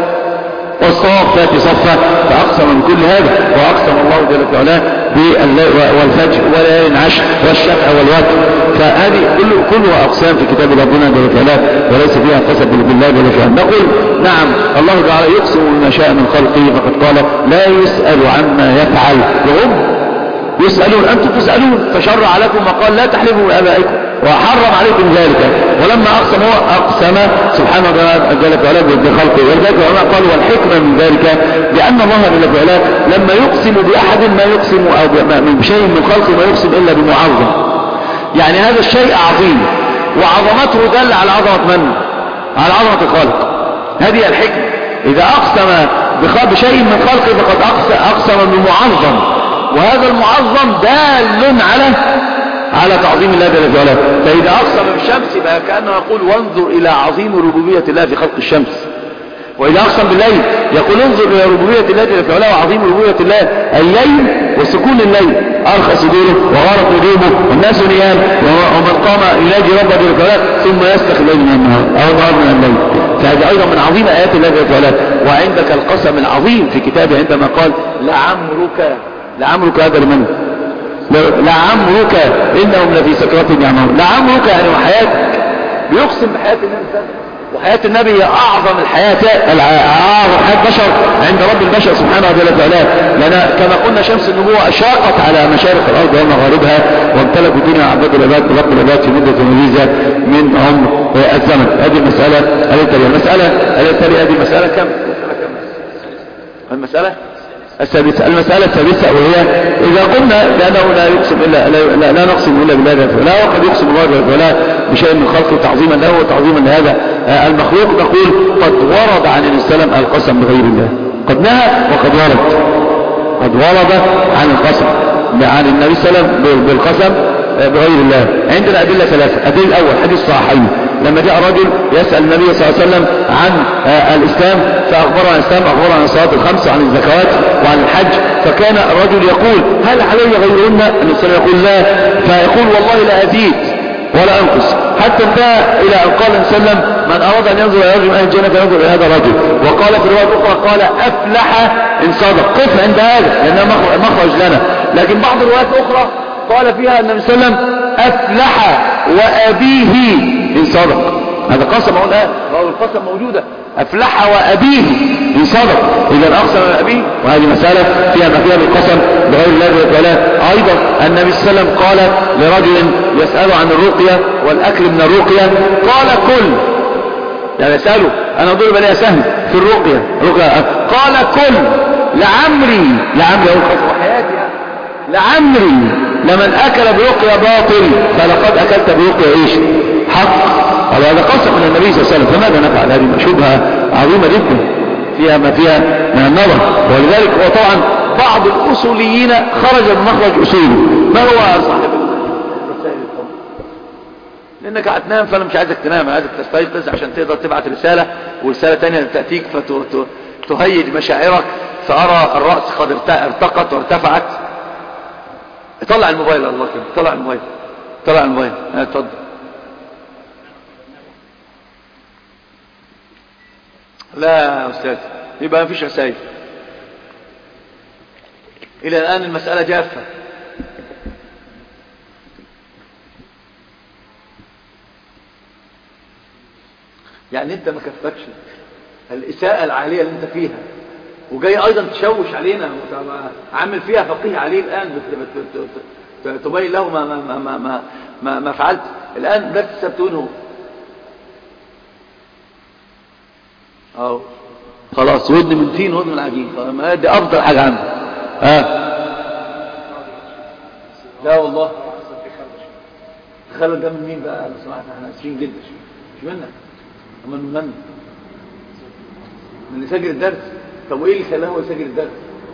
والصافات صفا، فأقسم من كل هذا، وأقسم الله جل وعلا والفجر وليال عشر والشفع والوتر، فهذه كل كلها أقسام في كتاب ربنا جل وعلا وليس فيها قسم بالله جل وعلا. نقول نعم الله تعالى يقسم بما شاء من خلقه، فقد قال لا يسأل عما يفعل وهم يسألون، أنتم تسألون، فشرع لكم ما قال لا تحلفوا بآبائكم وحرم عليكم ذلك، ولما أقسم هو أقسم سبحانه وتعالى جل وعلا بخلقه. ولذلك العلماء قالوا والحكمة من ذلك بأن الله جل وعلا لما يقسم بأحد ما يقسم أو من شيء من خلقه ما يقسم إلا بمعظم، يعني هذا الشيء عظيم وعظمته دل على عظمة من؟ على عظمة الخالق. هذه الحكمة، إذا أقسم بشيء من خلقه فقد أقسم بمعظم، وهذا المعظم دال على على تعظيم الله جل وعلا. فإذا أقسم بالشمس يبقى كأنه يقول وانظر إلى عظيم ربوبية الله في خلق الشمس، وإذا أقسم بالليل يقول انظر إلى ربوبية الله جل وعلا وعظيم ربوبية الله، الليل وسكون الليل أرخى صدوره وغارت نجومه والناس نيام، ومن قام يناجي ربه جل وعلا ثم يسلخ الليل من النهار أو النهار من الليل، فهذا أيضا من عظيم آيات الله جل وعلا. وعندك القسم العظيم في كتابه عندما قال لعمرك، لعمرك هذا لمن؟ لعمرك إنهم لفي سكرات يعمهون، لعمرك يعني وحياتك، بيقسم بحياة النبي صلى الله عليه وسلم، وحياة النبي هي أعظم الحياة، أعظم حياة بشر عند رب البشر سبحانه وتعالى، لأن كما قلنا شمس النبوة أشرقت على مشارق الأرض ومغاربها، وامتلكوا الدنيا عباد العباد برب العباد في مدة مجيزة من عمر الزمن. هذه المسألة التالية، المسألة التالية هذه مسألة كم؟ المسألة السادسة، المسألة السادسة وهي إذا قلنا بأنه لا يقسم إلا لا, لا, لا نقسم إلا بالله لا، وقد يقسم الله ولا بشيء من خلقه تعظيما له وتعظيما لهذا المخلوق، نقول قد ورد عن النبي صلى الله عليه وسلم القسم بغير الله، قد نهى وقد ورد، قد ورد عن القسم عن النبي صلى الله عليه وسلم بالقسم بغير الله. عندنا أدلة ثلاثة. الدليل الأول حديث صحيحين لما جاء رجل يسأل النبي صلى الله عليه وسلم عن الإسلام فأخبره عن الإسلام، أخبره عن الصلاة الخمس وعن الزكوات وعن الحج، فكان الرجل يقول هل علي غيرهن؟ النبي صلى الله عليه وسلم يقول لا، فيقول والله لا أزيد ولا أنقص، حتى انتهى إلى أن قال النبي صلى الله عليه وسلم من أراد أن ينظر إلى رجل من أهل الجنة فينظر إلى هذا الرجل. وقال في رواية أخرى قال أفلح إن صدق، قف عند هذا لأنه مخرج لنا. لكن بعض الروايات الأخرى قال فيها النبي صلى الله عليه وسلم أفلح وأبيه إن صدق، هذا قسم هنا، القسم موجودة، أفلح وأبيه إن صدق، إذا أقسم من أبيه، وهذه مسألة فيها ما فيها بالقسم بغير الله ولا. أيضا النبي صلى الله عليه وسلم قال لرجل يسأله عن الرقية والأكل من الرقية قال كل، يعني يسأله أنا ضرب لي سهم في الرقية، قال كل لعمري، لعمري هو القسم وحياتي، لعمري لمن أكل برقية باطل فلقد أكلت برقية إيش حق. هذا قسم من النبي صلى الله عليه وسلم، فماذا نفعل؟ هذه شبهة عظيمة جدا فيها ما فيها من النظر. ولذلك هو طبعا بعض الأصوليين خرج بمخرج أصولي. ما هو صاحب الرسائل الحب؟ لأنك هتنام، فأنا مش عايزك تنام، عايزك تستيقظ عشان تقدر تبعت رسالة، ورسالة تانية تأتيك فتهيج مشاعرك، فأرى الرأس قد ارتقت وارتفعت. طلع الموبايل، الله كده، طلع الموبايل، طلع الموبايل، اتفضل. لا يا أستاذ، يبقى ما فيش رسائل إلى الآن، المسألة جافة. يعني أنت ما كفتكش الإساءة العالية اللي أنت فيها، وجاي أيضا تشوش علينا، عامل فيها فقيه عليه الآن، تبين له ما, ما, ما, ما, ما, ما فعلت الآن. بس سبتونه أهو خلاص، ودن من تين ودن من عجين، دي أفضل حاجة عنده. ها لا والله، خلل ده من مين بقى؟ لو سمحت، احنا اسفين جدا، مش منك، اما من من من اللي سجل الدرس. طب وايه اللي خلاه هو يسجل الدرس؟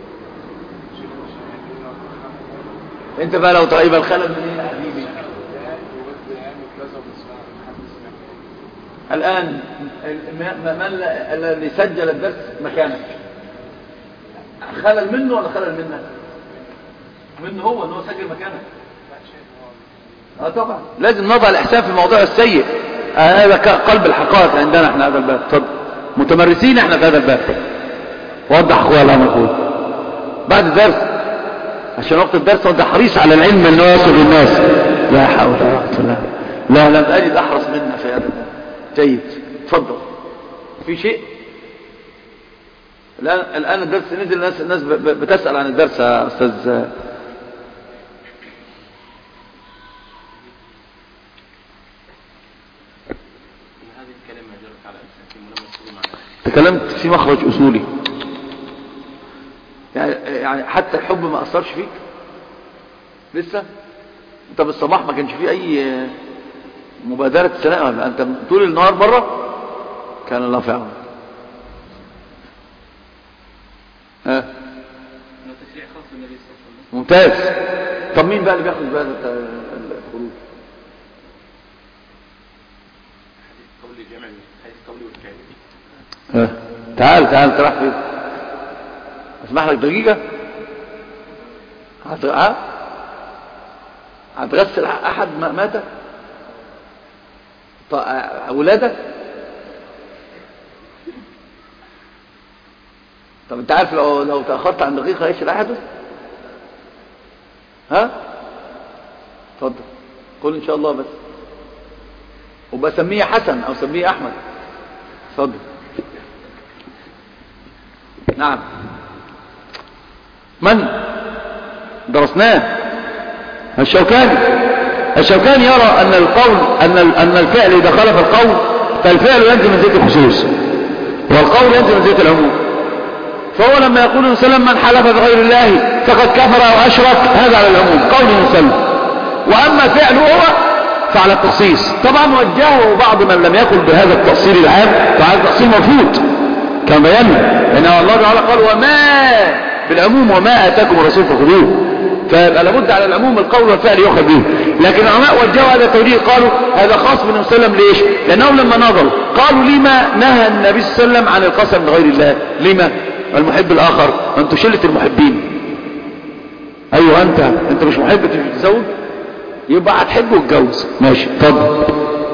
انت بقى لو طيب الخلل من ايه يا حبيبي؟ الان من الذي سجل الدرس مكانك؟ خلل منه ولا خلل منك؟ منه هو، ان هو سجل مكانك. اه طبعا لازم نضع الاحسان في الموضوع السيء. هذا آه قلب الحقائق عندنا احنا هذا الباب. اتفضل، متمرسين احنا في هذا الباب. وضح اخويا الامر اخويا بعد الدرس، عشان وقت الدرس وانت حريص على العلم انه يصل للناس. لا حول ولا قوه الا بالله. لا لم اجد احرص منا في هذا الباب. جيد، اتفضل. في شيء الان الان الدرس نزل، الناس الناس بتسال عن الدرس يا استاذ. تكلمت في مخرج أصولي، يعني حتى الحب ما أثرش فيك لسه. انت بالصباح ما كانش فيه أي مبادرة سناء، ولا أنت طول النهار بره؟ كان الله في عونك. ها ممتاز. طب مين بقى اللي بياخد بهذا الخروج؟ ها تعال تعال تروح فين؟ اسمح لك دقيقة. هت... هتغسل احد مات ط... ولادك؟ طب انت عارف لو لو تأخرت عن دقيقة ايش اللي حدث؟ ها اتفضل قول ان شاء الله بس، وبسميه حسن او سميه احمد. اتفضل. نعم. من درسناه؟ الشوكاني. الشوكاني يرى ان القول ان ان الفعل اذا خالف القول فالفعل ينزل من ذات الخصوص والقول ينزل من ذات العموم. فهو لما يقول وسلم من حلف بغير الله فقد كفر او اشرك، هذا على العموم قول وسلم. واما فعله هو فعلى التخصيص. طبعا وجهه بعض من لم يقل بهذا التفصيل العام، فهذا التفصيل مرفوض كما بينا، لأن الله تعالى قال وما بالعموم وما آتاكم الرسول فخذوه، فيبقى لابد على العموم القول والفعل يؤخذ به. لكن العلماء وجهوا هذا التوجيه، قالوا هذا خاص بالنبي صلى الله عليه وسلم. ليش؟ لأنهم لما نظروا قالوا لما نهى النبي صلى الله عليه وسلم عن القسم بغير الله؟ لما؟ المحب الآخر، أنتوا شلة المحبين. أيوه أنت أنت مش محب تتزوج، يبقى هتحبه وتتجوز. ماشي اتفضل.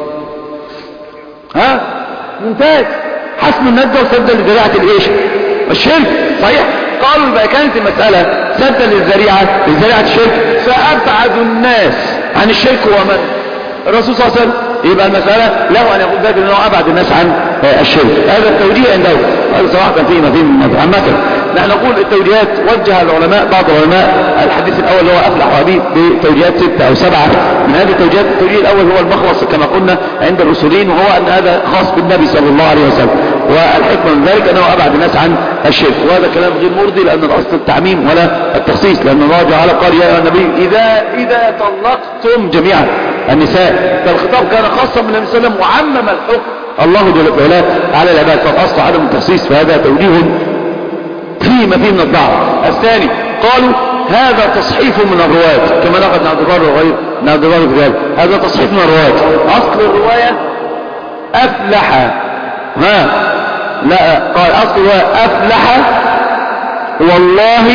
ها ممتاز. حسن الندى وسدا لذريعة الايش؟ الشرك. صحيح. قالوا بقى كانت المسألة سدا للذريعة لذريعة الشرك، فأبعد الناس عن الشرك هو من؟ الرسول صلى الله عليه وسلم. يبقى المسألة له أن يقول ذلك أنه أبعد الناس عن الشرك. هذا التوجيه عنده. هذا صراحة فيما فيه عامة. نحن نقول التوجيهات وجه العلماء، بعض العلماء الحديث الأول اللي هو أفلح وأبيه بتوجيهات ستة أو سبعة من هذه التوجيهات. التوجيه الأول هو المخلص كما قلنا عند الأصوليين، وهو أن هذا خاص بالنبي صلى الله عليه وسلم، والحكمة من ذلك أنه أبعد الناس عن الشرك. وهذا كلام غير مرضي، لأن الأصل التعميم ولا التخصيص، لأن الله تعالى قال يا النبي إذا إذا طلقتم جميعا النساء، فالخطاب كان خاصا بالنبي صلى الله عليه وسلم وعمم الحكم الله جل وعلا على العباد، فالأصل عدم التخصيص. فهذا توجيه فيه ما فيه من الضعف. الثاني قالوا هذا تصحيف من الرواة كما نقد عبد البر وغير عبد البر بن هذا تصحيف من الرواة. اصل الرواية افلح ها لا قال اصل الرواية افلح والله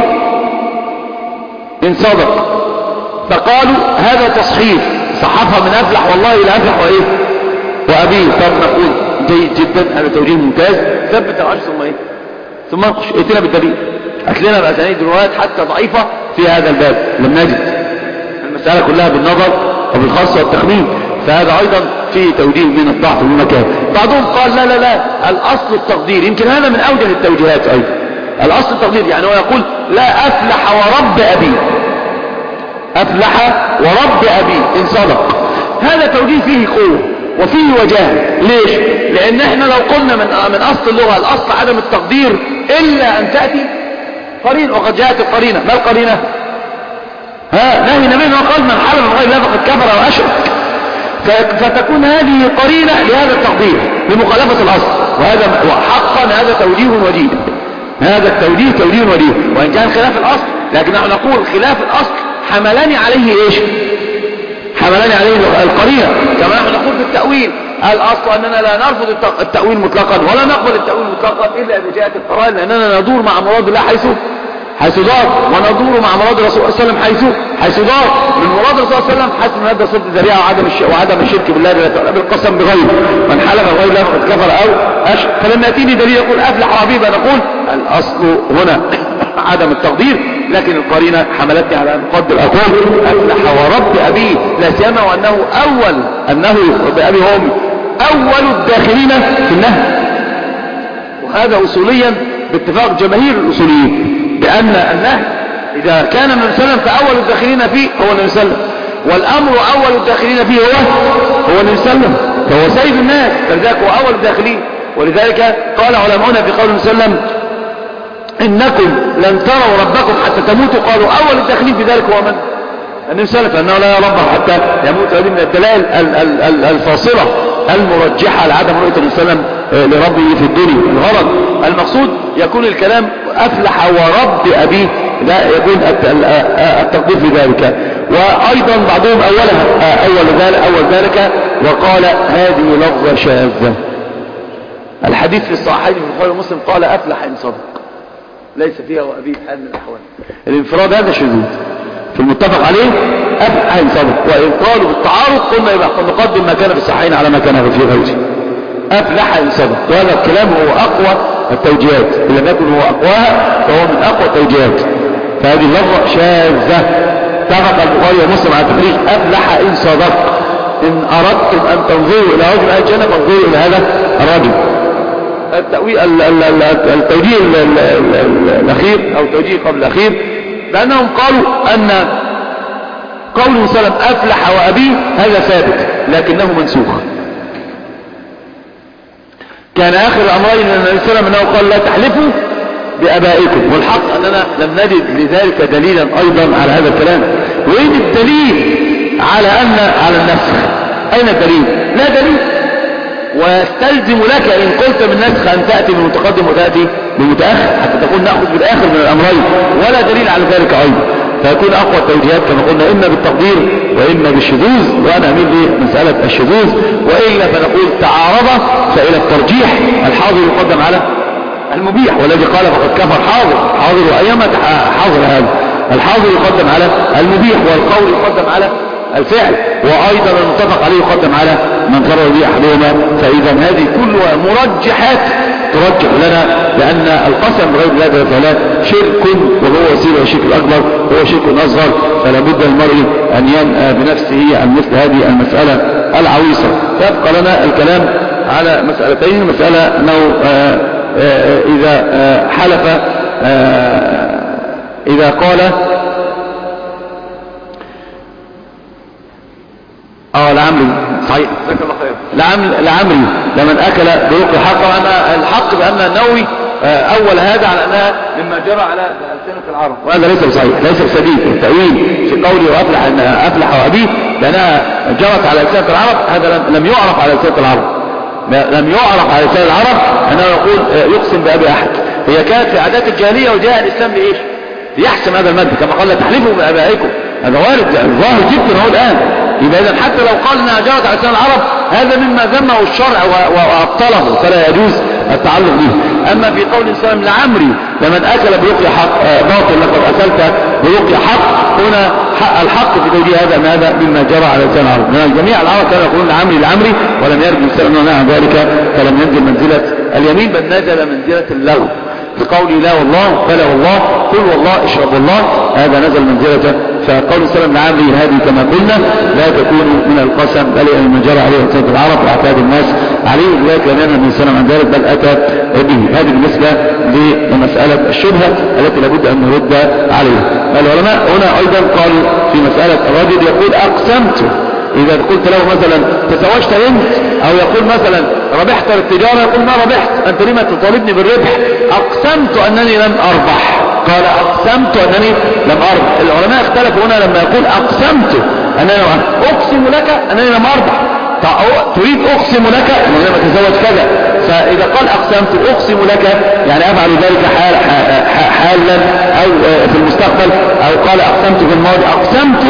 ان صدق، فقالوا هذا تصحيف صحفها من افلح والله الى افلح وايه وابيه. طب نقول جيد جدا هذا توجيه ممتاز، ثبت العشر ثم ايه ثم انقش ائتنا بالدليل، اتلنا باسانيد الروايات حتى ضعيفة في هذا الباب لم نجد. المسألة كلها بالنظر وبالخاصة والتخمين، فهذا ايضا فيه توجيه من الضعف والمكان. بعضهم قال لا لا لا الاصل التقدير، يمكن هذا من اوجه التوجيهات ايضا الاصل التقدير، يعني هو يقول لا افلح ورب ابي، افلح ورب ابي ان صدق. هذا توجيه فيه قوة وفيه وجاهة. ليش؟ لان احنا لو قلنا من من اصل اللغة الاصل عدم التقدير الا ان تأتي قرينة، وقد جاءت القرينة. ما القرينة؟ ها نهي النبي وقال من حلف بغير الله فقد كفر او اشرك، فتكون هذه قرينة لهذا التقدير لمخالفة الاصل، وهذا حقا هذا توجيه وجيه، هذا التوجيه توجيه وجيه وان كان خلاف الاصل، لكن نحن نقول خلاف الاصل حملاني عليه ايش؟ حملاني عليه القرينة. كما نحن نقول في التأويل الاصل اننا لا نرفض التأويل مطلقا ولا نقبل التأويل مطلقا الا اذا جاءت القرائن، لاننا ندور مع مراد الله حيث حيث دار، وندور مع مراد الرسول صلى الله عليه وسلم حيث حيث دار. من مراد الرسول صلى الله عليه وسلم حسن هذا صد الذريعه وعدم الشرك وعدم الشرك بالله بالقسم بغيره، من حلف بغير الله فقد كفر او اشرك. فلما ياتيني دليل يقول افلح ربيبا نقول الاصل هنا عدم التقدير، لكن القرينه حملتني على ان اقدر اقول افلح ورب ابيه، لا سيما وانه اول انه بابي وامي اول الداخلين في النهي، وهذا اصوليا باتفاق جماهير الاصوليين بأن النهي إذا كان من سلم فأول الداخلين فيه هو النبي صلى الله عليه وسلم، والأمر أول الداخلين فيه هو هو النبي صلى الله عليه وسلم، فهو سيد الناس، فلذلك هو أول الداخلين. ولذلك قال علماؤنا في قول صلى الله عليه وسلم إنكم لن تروا ربكم حتى تموتوا، قالوا أول الداخلين في ذلك هو من؟ النبي صلى الله عليه وسلم، فإنه لا يرى ربه حتى يموت. هذه من الدلائل الفاصلة المرجحة لعدم رؤية النبي صلى الله عليه وسلم لربه في الدنيا. الغرض المقصود يكون الكلام أفلح ورب أبيه، لا يكون التقدير في ذلك. وأيضا بعضهم أولها أول ذلك, أول ذلك وقال هذه لفظة شاذة. الحديث في الصحيحين في البخاري ومسلم قال أفلح إن صدق، ليس فيها وأبيه حال من الأحوال. الانفراد هذا شذوذ، في المتفق عليه أفلح إن صدق، وإن قالوا بالتعارض قلنا يبقى نقدم ما كان في الصحيحين على ما كان في غيره. أفلح إن صدق، وهذا الكلام هو أقوى التوجيهات، إن لم يكن هو أقواها فهو من أقوى التوجيهات. فهذه اللفظة شاذة. اتفق البخاري ومسلم على تخريج أفلح إن صدق. إن أردتم أن تنظروا إلى رجل أهل الجنة فانظروا إلى هذا الرجل. التأويل التوجيه الأخير أو التوجيه قبل الأخير لأنهم قالوا أن قول صلى الله عليه وسلم أفلح وأبيه هذا ثابت لكنه منسوخ. كان آخر الأمرين أن النبي صلى الله عليه وسلم أنه قال لا تحلفوا بأبائكم، والحق أننا لم نجد لذلك دليلا أيضا على هذا الكلام. وين الدليل على أن على النسخ؟ أين الدليل؟ لا دليل. ويستلزم لك إن قلت بالنسخ أن تأتي بالمتقدم وتأتي بالمتأخر حتى تقول نأخذ بالآخر من الأمرين، ولا دليل على ذلك أيضا. فيكون أقوى التوجيهات كما قلنا إما بالتقدير وإما بالشذوذ، وأنا أميل لمسألة الشذوذ. وإلا فنقول تعارض فإلى الترجيح الحاضر يقدم على المبيح، والذي قال فقد كفر حاضر حاضر وأيما حاضر هذا الحاضر يقدم على المبيح، والقول يقدم على الفعل، وأيضا المتفق عليه يقدم على من قرر به أحدهما. فإذا هذه كلها مرجحات ترجح لنا لأن القسم بغير الله جل وعلا شرك، وهو وسيلة الشرك الأكبر وهو شرك أصغر، فلا بد المرء أن ينأى بنفسه عن مثل هذه المسألة العويصة. يبقى لنا الكلام على مسألتين. مسألة أنه آآ آآ إذا آآ حلف إذا قال اه لعمري صحيح جزاك الله خير لعمري لمن اكل بروق الحق، وانا الحق بان النووي اول هذا على انها مما جرى على السنة العرب، وهذا ليس بصحيح ليس بسديد. التأويل في قوله وافلح ان افلح وابيه لانها جرت على لسان العرب، هذا لم يعرف على لسان العرب، لم يعرف على لسان العرب انه يقول يقسم بابي احد. هي كانت في عادات الجاهلية وجاء الإسلام لإيش؟ ليحسم هذا المد كما قال لا تحلفوا بآبائكم. هذا وارد ظاهر جدا هو الآن. يبقى إذا حتى لو قال إنها جرت على لسان العرب هذا مما ذمه الشرع وأبطله فلا يجوز التعلق به. أما في قول الإسلام لعمري لمن أكل برقية حق باطل لقد أكلت برقية حق، هنا الحق في توجيه هذا ما هذا مما جرى على لسان العرب. جميع العرب كانوا يقولون لعمري لعمري ولم يرد الإسلام أنه نهى ذلك فلم ينزل منزلة اليمين بل نزل منزلة اللغو. بقولي لا والله فلا والله قل والله اشرب والله هذا نزل منزلته. فقول السلام لعمري هذه كما قلنا لا تكون من القسم بل من جرى عليه عادات العرب واعتاد الناس عليه ذلك لم ينهى من سلم عن ذلك بل اتى به. هذه بالنسبه لمساله الشبهه التي لابد ان نرد عليها. العلماء هنا ايضا قالوا في مساله الرجل يقول اقسمت إذا قلت له مثلا تزوجت بنت أو يقول مثلا ربحت التجارة يقول ما ربحت أنت لما تطالبني بالربح؟ أقسمت أنني لم أربح. قال أقسمت أنني لم أربح. العلماء اختلفوا هنا لما يقول أقسمت أنني لم أقسم لك أنني لم أربح تريد أقسم لك أنني لم أتزوج كذا. فإذا قال أقسمت أقسم لك يعني أفعل ذلك حال حالا أو في المستقبل أو قال أقسمت في الماضي أقسمت.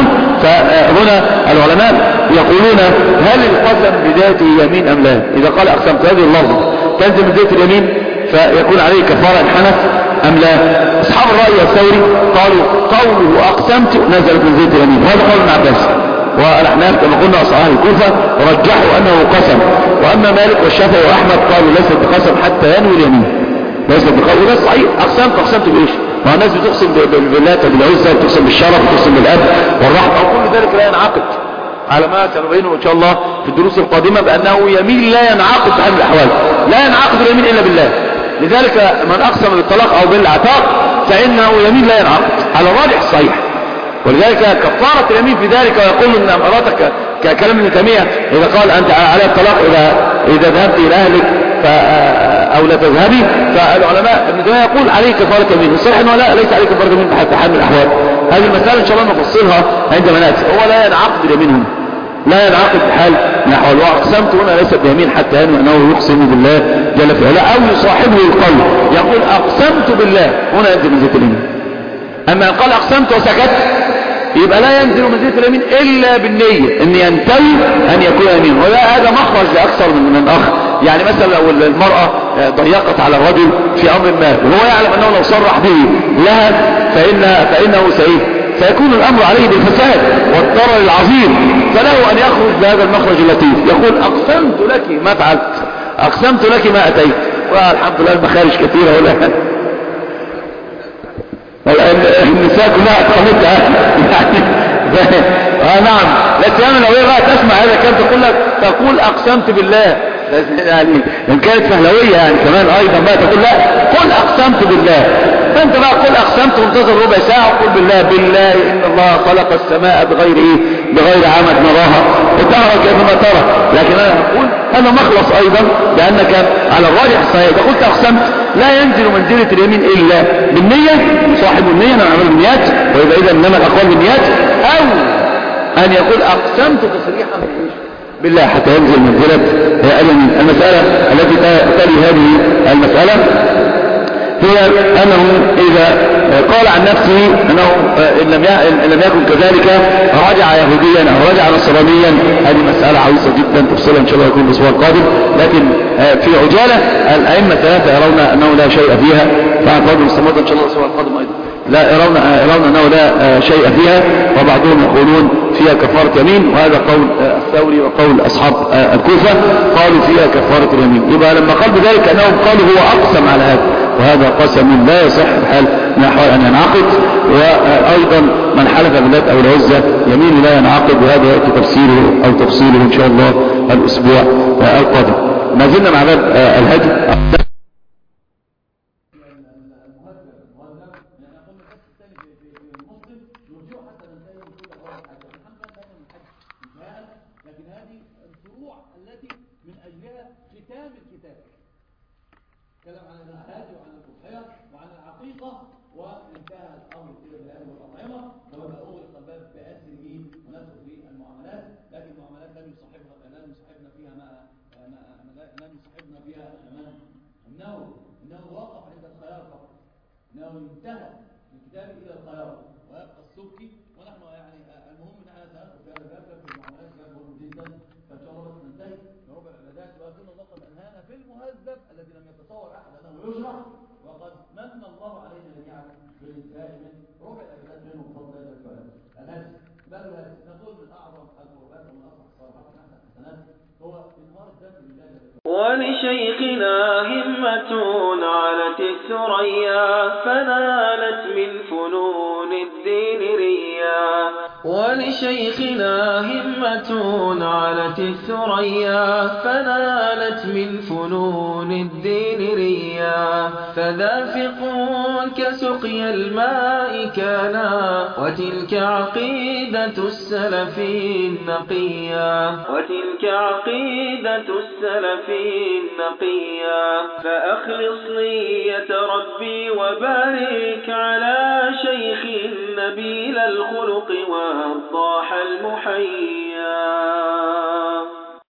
فهنا العلماء يقولون هل القسم بذاته يمين أم لا؟ إذا قال أقسمت هذه اللفظة تنزل من ذات اليمين فيكون عليه كفارة الحنث أم لا؟ أصحاب الرأي الثوري قالوا قوله أقسمت نزلت من ذات اليمين وهذا قول ابن عباس. والأحناف كما قلنا أصحاب الكوفة رجحوا أنه قسم. وأما مالك والشافعي وأحمد قالوا ليست بقسم حتى ينوي اليمين ليست بقسم. وده صحيح أقسمت أقسمت بإيش؟ ما الناس بتقسم باللات وبالعزة وتقسم بالشرف وتقسم بالأب والرحمة وكل ذلك لا ينعقد على ما سنبينه إن شاء الله في الدروس القادمة بأنه يمين لا ينعقد بحال الأحوال. لا ينعقد اليمين إلا بالله. لذلك من أقسم بالطلاق أو بالعتاق فإنه يمين لا ينعقد على الراجح الصحيح. ولذلك كفارة اليمين في ذلك ويقول ان مراتك ككلام ابن تيمية اذا قال انت على الطلاق اذا اذا ذهبت الى اهلك او لا تذهبي فالعلماء ابن تيمية يقول عليه كفارة يمين. الصحيح انه لا ليس عليه كفارة يمين حتى حال من الاحوال. هذه المسألة ان شاء الله نفصلها عندما ناتي. هو لا ينعقد اليمين هنا لا ينعقد بحال من الاحوال. واقسمت هنا ليست بيمين حتى ينوي انه يقسم بالله جل في علاه او يصاحبه القول يقول اقسمت بالله هنا ينزل من ذات اليمين. اما قال اقسمت وسكت يبقى لا ينزل من ذات اليمين الا بالنية ان ينتوي ان يكون يمين. ولا هذا مخرج لاكثر من من اخ. يعني مثلا لو المرأة ضيقت على الرجل في امر ما وهو يعلم انه لو صرح به لها فإن فانه سيء سيكون الامر عليه بالفساد والضرر العظيم فله ان يخرج بهذا المخرج اللطيف يقول اقسمت لك ما فعلت اقسمت لك ما اتيت. والحمد لله المخارج كثيرة ولا النساء كلها اتقمتها يعني اه نعم. لا سيما لو هي بقى تسمع هذا كان تقول لك تقول اقسمت بالله يعني ان كانت فهلوية يعني كمان ايضا بقى تقول لا قل اقسمت بالله. فانت بقى قل اقسمت وانتظر ربع ساعة وقل بالله بالله ان الله خلق السماء بغير ايه بغير عمد نراها وترى كيفما ترى. لكن انا اقول هذا مخلص ايضا لانك على الراجح الصحيح اذا قلت اقسمت لا ينزل منزلة اليمين الا بالنية صاحب النية من عمل النيات ويبقى اذا انما الاقوال بالنيات او ان يقول اقسمت تصريحا بالله حتى ينزل منزلة اليمين. المسألة التي تلي هذه المسألة هي أنه إذا قال عن نفسه أنه إن لم إن لم يكن كذلك رجع يهوديا أو رجع نصرانيا. هذه مسألة عويصة جدا تفصيلها إن شاء الله يكون الأسبوع القادم. لكن في عجالة الأئمة الثلاثة يرون أنه لا شيء فيها فأعتقد مستمرة إن شاء الله الأسبوع القادم أيضا لا يرون يرون أنه لا شيء فيها وبعضهم يقولون فيها كفارة يمين. وهذا قول الثوري وقول أصحاب الكوفة قالوا فيها كفارة اليمين. يبقى لما قال بذلك أنهم قالوا هو أقسم على هذا وهذا قسم لا يصح بحال من الأحوال أن ينعقد. وأيضا من حلف بالله أو العزة يمين لا ينعقد وهذا يأتي تفسيره أو تفصيله إن شاء الله الأسبوع القادم. ما زلنا مع باب الهدي. لكن هذه الفروع التي من أجلها ختام الكتاب كلام عن الهدي وعن الأضحية وعن العقيقة وانتهى الأمر كده بالأهل والأطعمة وبقى أغلق الباب بأسر مين وندخل في المعاملات. لكن المعاملات لم يصاحبنا لم يصاحبنا فيها ما لم يصاحبنا فيها الإمام النووي إنه وقف عند الخيار فقط، إنه انتهى الكتاب إلى الخيار ويبقى السبكي. ونحن يعني المهم ان احنا سندخل في هذا الباب في المعاملات، باب مهم جدا، فان شاء الله بس ننتهي بربع العبادات. وكنا نقل انهانا في المهذب الذي لم يتصور احد انه يشرح، وقد من الله علينا جميعا بالانتهاء من ربع العبادات منه بفضل الله تعالى. الهدي بل الهدي نقول من اعظم القربات ومن اصح الصالحات من احسن الحسنات هو انهار الذنب لله. ولشيخنا همة علت الثريا فنالت من فنون الدين ريا. ولشيخنا همة علت الثريا فنالت من فنون الدين ريا. فذافق كسقي الماء كانا وتلك عقيدة السلف النقيا. وتلك عقيدة السلف النقيا. فأخلص نية ربي وبارك على شيخ نبيل الخلق والضاح المحيا.